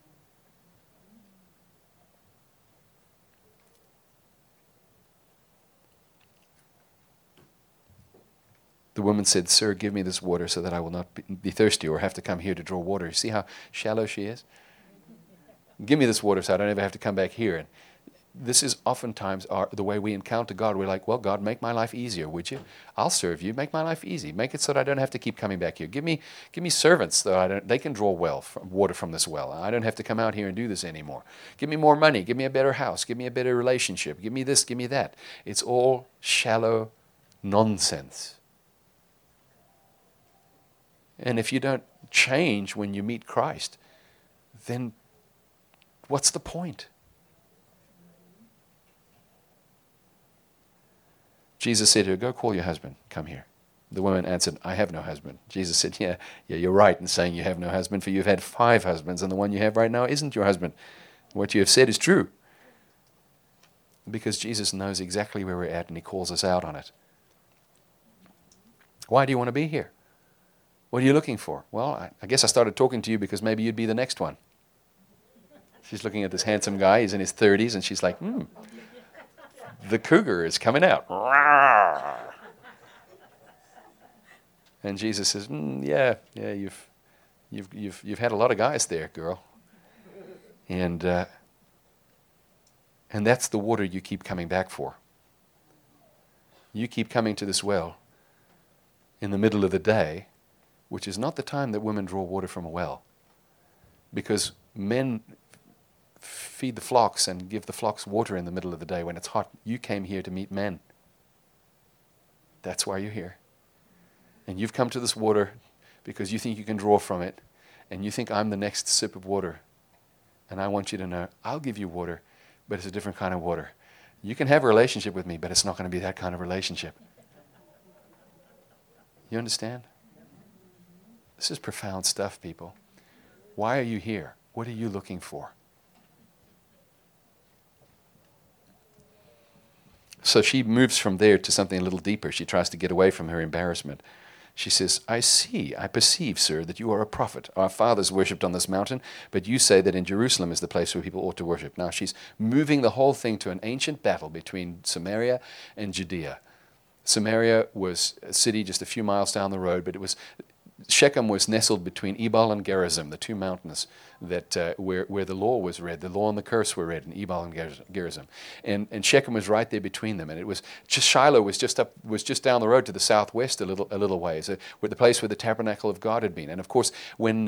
The woman said, "Sir, give me this water so that I will not be thirsty or have to come here to draw water." You see how shallow she is? Give me this water so I don't ever have to come back here. And this is oftentimes the way we encounter God. We're like, "Well, God, make my life easier, would you? I'll serve you. Make my life easy. Make it so that I don't have to keep coming back here. Give me servants so they can draw water from this well. I don't have to come out here and do this anymore. Give me more money. Give me a better house. Give me a better relationship. Give me this. Give me that." It's all shallow nonsense. And if you don't change when you meet Christ, then what's the point? Jesus said to her, "Go call your husband. Come here." The woman answered, "I have no husband." Jesus said, yeah, you're right in saying you have no husband, for you've had 5 husbands, and the one you have right now isn't your husband. What you have said is true. Because Jesus knows exactly where we're at, and he calls us out on it. Why do you want to be here? What are you looking for? Well, I guess I started talking to you because maybe you'd be the next one. She's looking at this handsome guy. He's in his 30s, and she's like, the cougar is coming out. And Jesus says, yeah, you've had a lot of guys there, girl. And that's the water you keep coming back for. You keep coming to this well in the middle of the day, which is not the time that women draw water from a well. Because men feed the flocks and give the flocks water in the middle of the day when it's hot. You came here to meet men. That's why you're here. And you've come to this water because you think you can draw from it, and you think I'm the next sip of water. And I want you to know, I'll give you water, but it's a different kind of water. You can have a relationship with me, but it's not going to be that kind of relationship. You understand? This is profound stuff, people. Why are you here? What are you looking for? So she moves from there to something a little deeper. She tries to get away from her embarrassment. She says, I perceive, sir, that you are a prophet. Our fathers worshipped on this mountain, but you say that in Jerusalem is the place where people ought to worship. Now she's moving the whole thing to an ancient battle between Samaria and Judea. Samaria was a city just a few miles down the road, but Shechem was nestled between Ebal and Gerizim, the two mountains that where the law was read. The law and the curse were read in Ebal and Gerizim, and Shechem was right there between them. And it was just Shiloh was just down the road to the southwest a little ways, where the place where the tabernacle of God had been. And of course, when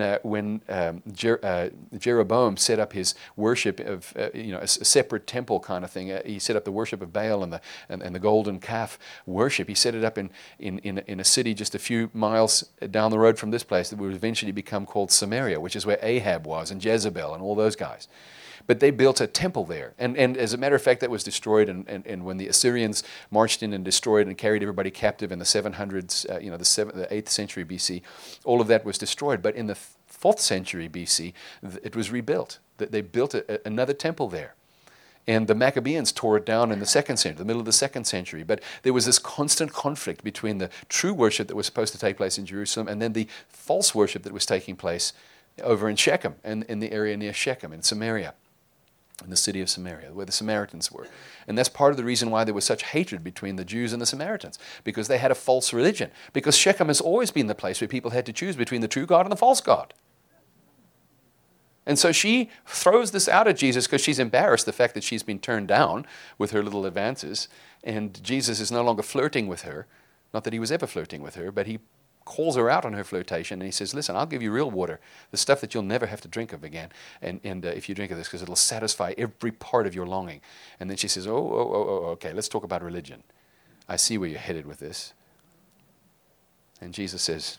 Jeroboam set up his worship of a separate temple kind of thing, he set up the worship of Baal and the golden calf worship. He set it up in a city just a few miles down the road from this place that would eventually become called Samaria, which is where Ahab was, and Jezebel and all those guys. But they built a temple there. And as a matter of fact, that was destroyed. And when the Assyrians marched in and destroyed and carried everybody captive in the 700s, the 8th century BC, all of that was destroyed. But in the 4th century BC, it was rebuilt. They built another temple there. And the Maccabees tore it down in the 2nd century, the middle of the 2nd century. But there was this constant conflict between the true worship that was supposed to take place in Jerusalem and then the false worship that was taking place over in Shechem, and in the area near Shechem, in Samaria, in the city of Samaria, where the Samaritans were. And that's part of the reason why there was such hatred between the Jews and the Samaritans, because they had a false religion. Because Shechem has always been the place where people had to choose between the true God and the false God. And so she throws this out at Jesus because she's embarrassed the fact that she's been turned down with her little advances, and Jesus is no longer flirting with her. Not that he was ever flirting with her, but he calls her out on her flirtation, and he says, listen, I'll give you real water, the stuff that you'll never have to drink of again, and if you drink of this, because it'll satisfy every part of your longing. And then she says, okay, let's talk about religion. I see where you're headed with this. And Jesus says,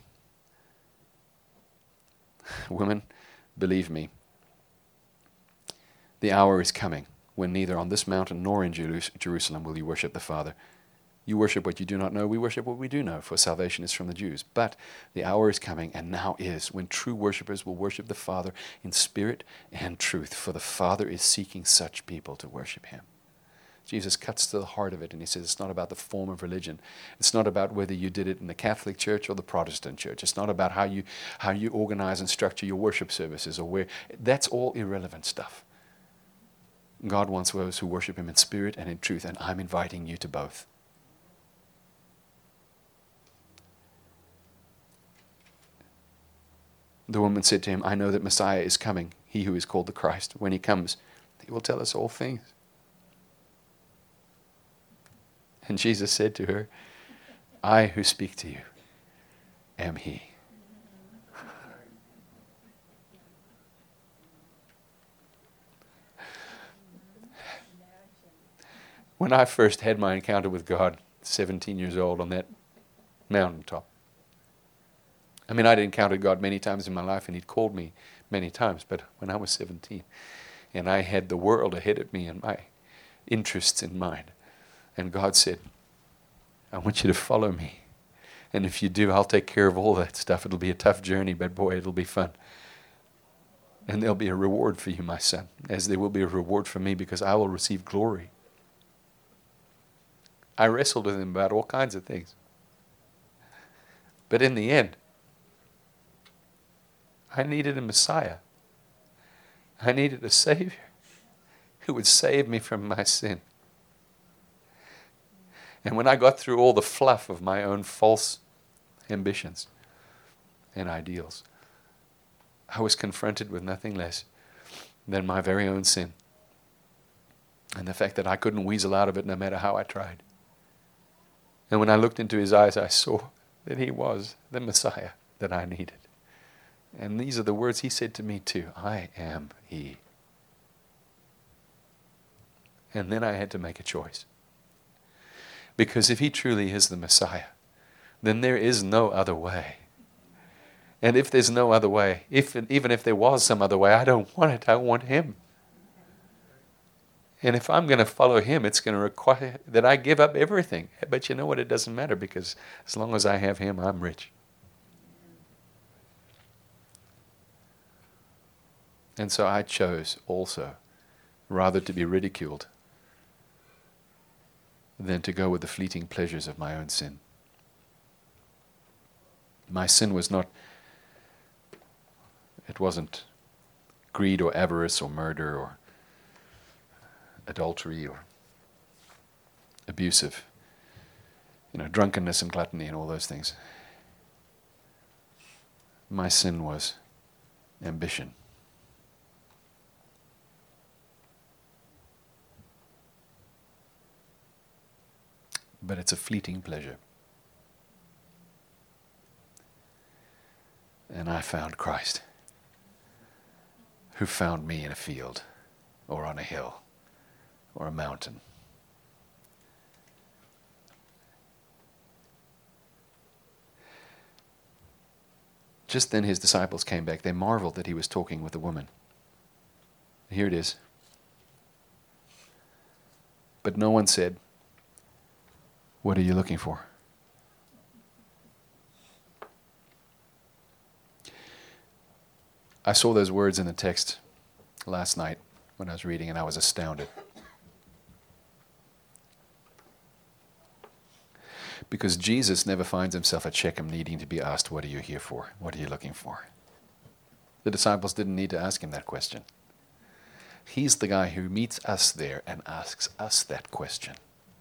woman, believe me, the hour is coming when neither on this mountain nor in Jerusalem will you worship the Father. You worship what you do not know, we worship what we do know, for salvation is from the Jews. But the hour is coming, and now is, when true worshipers will worship the Father in spirit and truth, for the Father is seeking such people to worship him. Jesus cuts to the heart of it, and he says it's not about the form of religion. It's not about whether you did it in the Catholic Church or the Protestant Church. It's not about how you organize and structure your worship services or where. That's all irrelevant stuff. God wants those who worship him in spirit and in truth, and I'm inviting you to both. The woman said to him, I know that Messiah is coming, he who is called the Christ. When he comes, he will tell us all things. And Jesus said to her, I who speak to you am he. When I first had my encounter with God, 17 years old on that mountaintop, I mean, I'd encountered God many times in my life, and he'd called me many times, but when I was 17, and I had the world ahead of me and my interests in mind, and God said, I want you to follow me, and if you do, I'll take care of all that stuff. It'll be a tough journey, but boy, it'll be fun. And there'll be a reward for you, my son, as there will be a reward for me, because I will receive glory. I wrestled with him about all kinds of things. But in the end, I needed a Messiah. I needed a Savior who would save me from my sin. And when I got through all the fluff of my own false ambitions and ideals, I was confronted with nothing less than my very own sin. And the fact that I couldn't weasel out of it no matter how I tried. And when I looked into his eyes, I saw that he was the Messiah that I needed. And these are the words he said to me too. I am he. And then I had to make a choice. Because if he truly is the Messiah, then there is no other way. And if there's no other way, even if there was some other way, I don't want it. I want him. And if I'm going to follow him, it's going to require that I give up everything. But you know what? It doesn't matter, because as long as I have him, I'm rich. And so I chose also rather to be ridiculed than to go with the fleeting pleasures of my own sin. My sin was not, it wasn't greed or avarice or murder or adultery or abusive, drunkenness and gluttony and all those things. My sin was ambition. But it's a fleeting pleasure. And I found Christ, who found me in a field or on a hill or a mountain. Just then his disciples came back. They marveled that he was talking with a woman. Here it is. But no one said, "What are you looking for?" I saw those words in the text last night when I was reading, and I was astounded. Because Jesus never finds himself at Shechem needing to be asked, "What are you here for? What are you looking for?" The disciples didn't need to ask him that question. He's the guy who meets us there and asks us that question.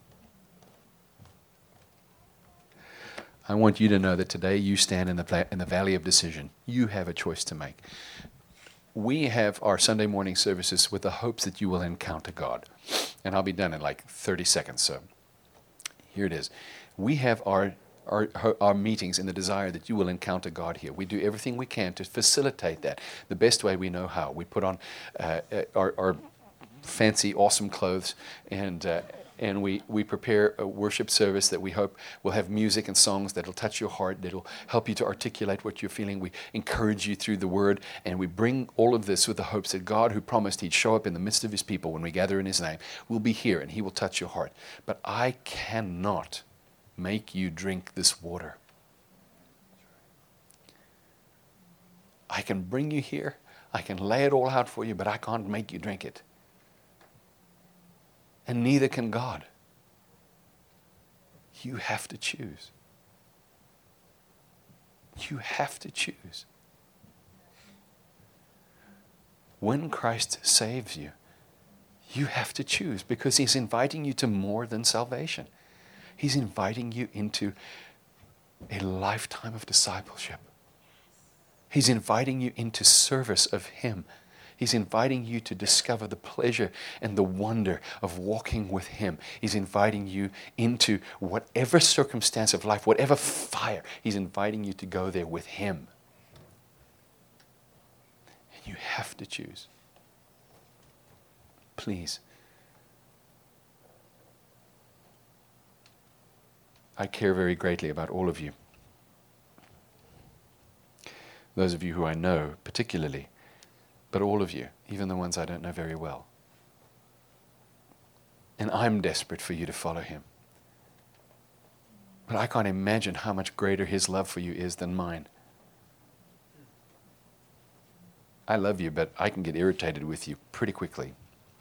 I want you to know that today you stand in the valley of decision. You have a choice to make. We have our Sunday morning services with the hopes that you will encounter God. And I'll be done in like 30 seconds, so here it is. We have our meetings in the desire that you will encounter God here. We do everything we can to facilitate that the best way we know how. We put on our fancy, awesome clothes, and we prepare a worship service that we hope will have music and songs that will touch your heart, that will help you to articulate what you're feeling. We encourage you through the Word, and we bring all of this with the hopes that God, who promised He'd show up in the midst of His people when we gather in His name, will be here and He will touch your heart. But I cannot make you drink this water. I can bring you here, I can lay it all out for you, but I can't make you drink it. And neither can God. You have to choose. You have to choose. When Christ saves you, you have to choose, because He's inviting you to more than salvation. He's inviting you into a lifetime of discipleship. He's inviting you into service of Him. He's inviting you to discover the pleasure and the wonder of walking with Him. He's inviting you into whatever circumstance of life, whatever fire, He's inviting you to go there with Him. And you have to choose. Please. I care very greatly about all of you. Those of you who I know particularly, but all of you, even the ones I don't know very well. And I'm desperate for you to follow Him. But I can't imagine how much greater His love for you is than mine. I love you, but I can get irritated with you pretty quickly.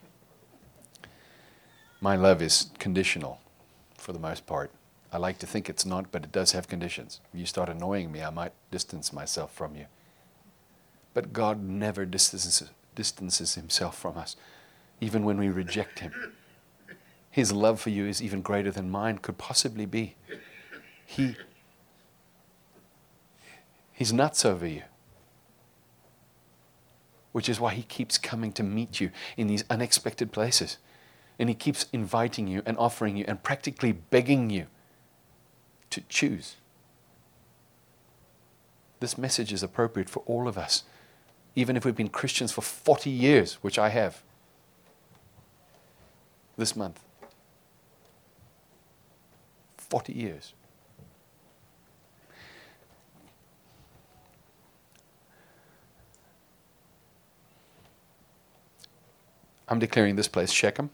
My love is conditional for the most part. I like to think it's not, but it does have conditions. If you start annoying me, I might distance myself from you. But God never distances Himself from us, even when we reject Him. His love for you is even greater than mine could possibly be. He's nuts over you, which is why He keeps coming to meet you in these unexpected places. And He keeps inviting you and offering you and practically begging you to choose. This message is appropriate for all of us, even if we've been Christians for 40 years, which I have this month. 40 years. I'm declaring this place Shechem.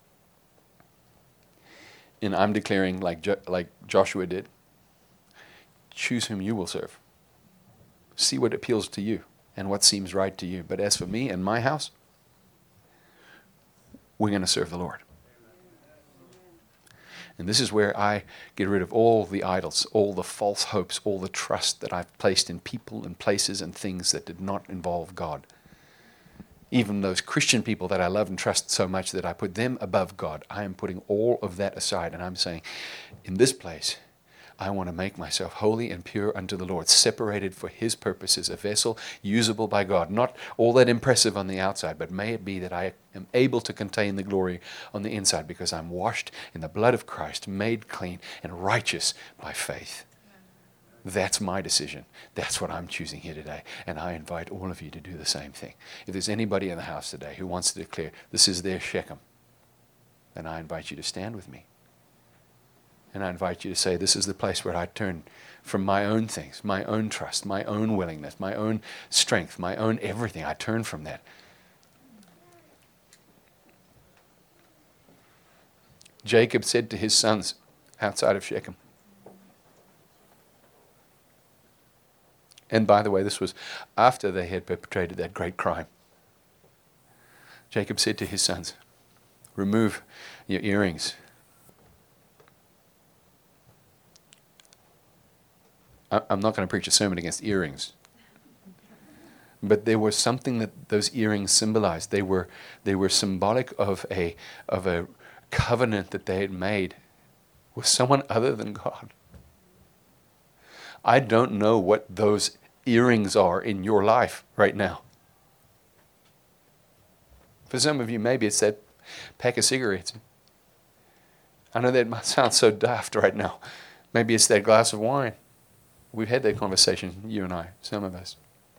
And I'm declaring, like Joshua did, choose whom you will serve. See what appeals to you and what seems right to you. But as for me and my house, we're going to serve the Lord. And this is where I get rid of all the idols, all the false hopes, all the trust that I've placed in people and places and things that did not involve God. Even those Christian people that I love and trust so much that I put them above God, I am putting all of that aside, and I'm saying, in this place, I want to make myself holy and pure unto the Lord, separated for His purposes, a vessel usable by God. Not all that impressive on the outside, but may it be that I am able to contain the glory on the inside because I'm washed in the blood of Christ, made clean and righteous by faith. That's my decision. That's what I'm choosing here today. And I invite all of you to do the same thing. If there's anybody in the house today who wants to declare this is their Shechem, then I invite you to stand with me. And I invite you to say, this is the place where I turn from my own things, my own trust, my own willingness, my own strength, my own everything. I turn from that. Jacob said to his sons outside of Shechem, and by the way, this was after they had perpetrated that great crime. Jacob said to his sons, remove your earrings. I'm not going to preach a sermon against earrings. But there was something that those earrings symbolized. They were symbolic of a covenant that they had made with someone other than God. I don't know what those earrings are in your life right now. For some of you, maybe it's that pack of cigarettes. I know that might sound so daft right now. Maybe it's that glass of wine. We've had that conversation, you and I, some of us.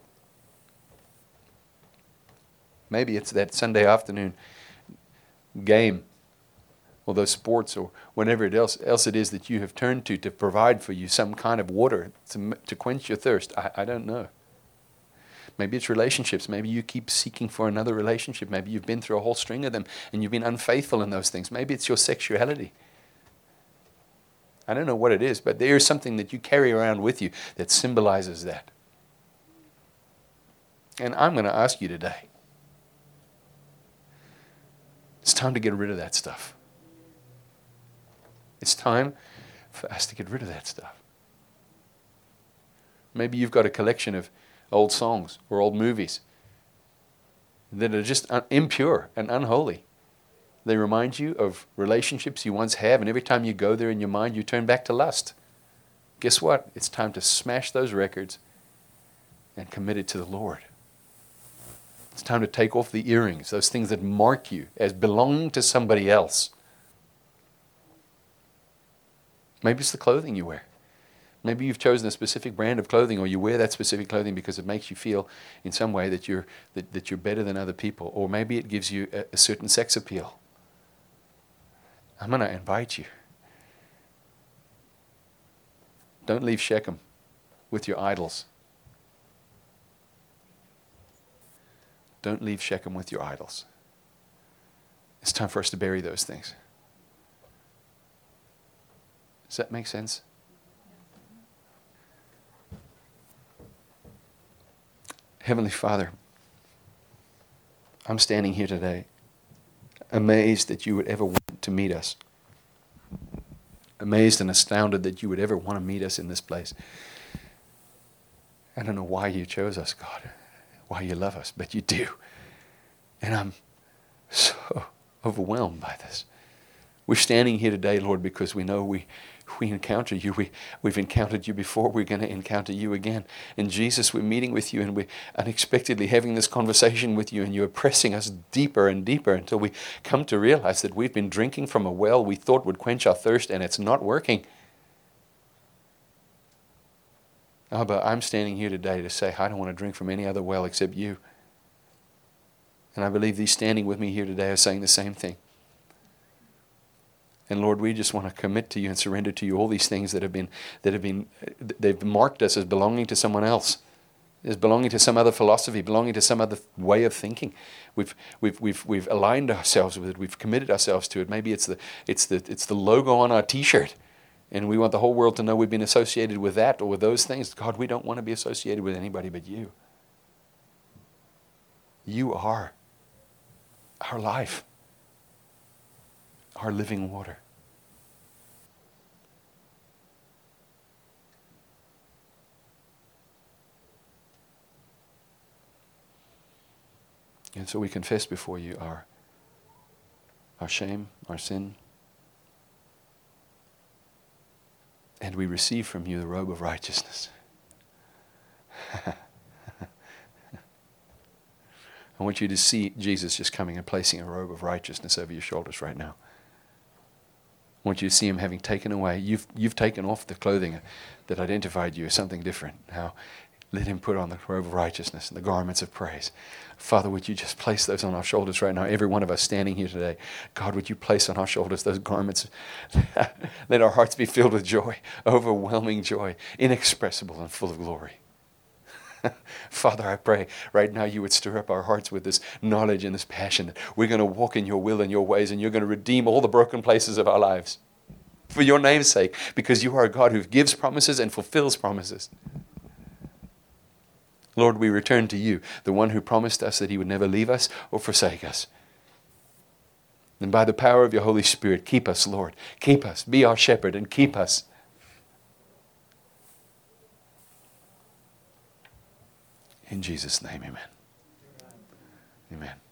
Maybe it's that Sunday afternoon game, or those sports, or whatever else it is that you have turned to provide for you some kind of water to quench your thirst. I don't know. Maybe it's relationships. Maybe you keep seeking for another relationship. Maybe you've been through a whole string of them and you've been unfaithful in those things. Maybe it's your sexuality. I don't know what it is, but there is something that you carry around with you that symbolizes that. And I'm going to ask you today, it's time to get rid of that stuff. It's time for us to get rid of that stuff. Maybe you've got a collection of old songs or old movies that are just impure and unholy. They remind you of relationships you once have, and every time you go there in your mind, you turn back to lust. Guess what? It's time to smash those records and commit it to the Lord. It's time to take off the earrings, those things that mark you as belonging to somebody else. Maybe it's the clothing you wear. Maybe you've chosen a specific brand of clothing, or you wear that specific clothing because it makes you feel in some way that you're better than other people. Or maybe it gives you a certain sex appeal. I'm going to invite you. Don't leave Shechem with your idols. Don't leave Shechem with your idols. It's time for us to bury those things. Does that make sense? Heavenly Father, I'm standing here today amazed that you would ever want to meet us. Amazed and astounded that you would ever want to meet us in this place. I don't know why you chose us, God, why you love us, but you do. And I'm so overwhelmed by this. We're standing here today, Lord, because we know we encounter you. We've encountered you before. We're going to encounter you again. And Jesus, we're meeting with you, and we're unexpectedly having this conversation with you, and you're pressing us deeper and deeper until we come to realize that we've been drinking from a well we thought would quench our thirst, and it's not working. But I'm standing here today to say I don't want to drink from any other well except you. And I believe these standing with me here today are saying the same thing. And Lord, we just want to commit to you and surrender to you all these things they've marked us as belonging to someone else, as belonging to some other philosophy, belonging to some other way of thinking. We've aligned ourselves with it. We've committed ourselves to it. Maybe it's the logo on our T-shirt, and we want the whole world to know we've been associated with that or with those things. God, we don't want to be associated with anybody but you. You are our life, our living water. And so we confess before you our shame, our sin. And we receive from you the robe of righteousness. I want you to see Jesus just coming and placing a robe of righteousness over your shoulders right now. I want you to see him having taken away. You've taken off the clothing that identified you as something different. Now, let him put on the robe of righteousness and the garments of praise. Father, would you just place those on our shoulders right now? Every one of us standing here today. God, would you place on our shoulders those garments? Let our hearts be filled with joy, overwhelming joy, inexpressible and full of glory. Father, I pray right now you would stir up our hearts with this knowledge and this passion that we're going to walk in your will and your ways, and you're going to redeem all the broken places of our lives for your name's sake, because you are a God who gives promises and fulfills promises. Lord, we return to you, the one who promised us that he would never leave us or forsake us. And by the power of your Holy Spirit, keep us, Lord. Keep us. Be our shepherd and keep us. In Jesus' name, amen. Amen.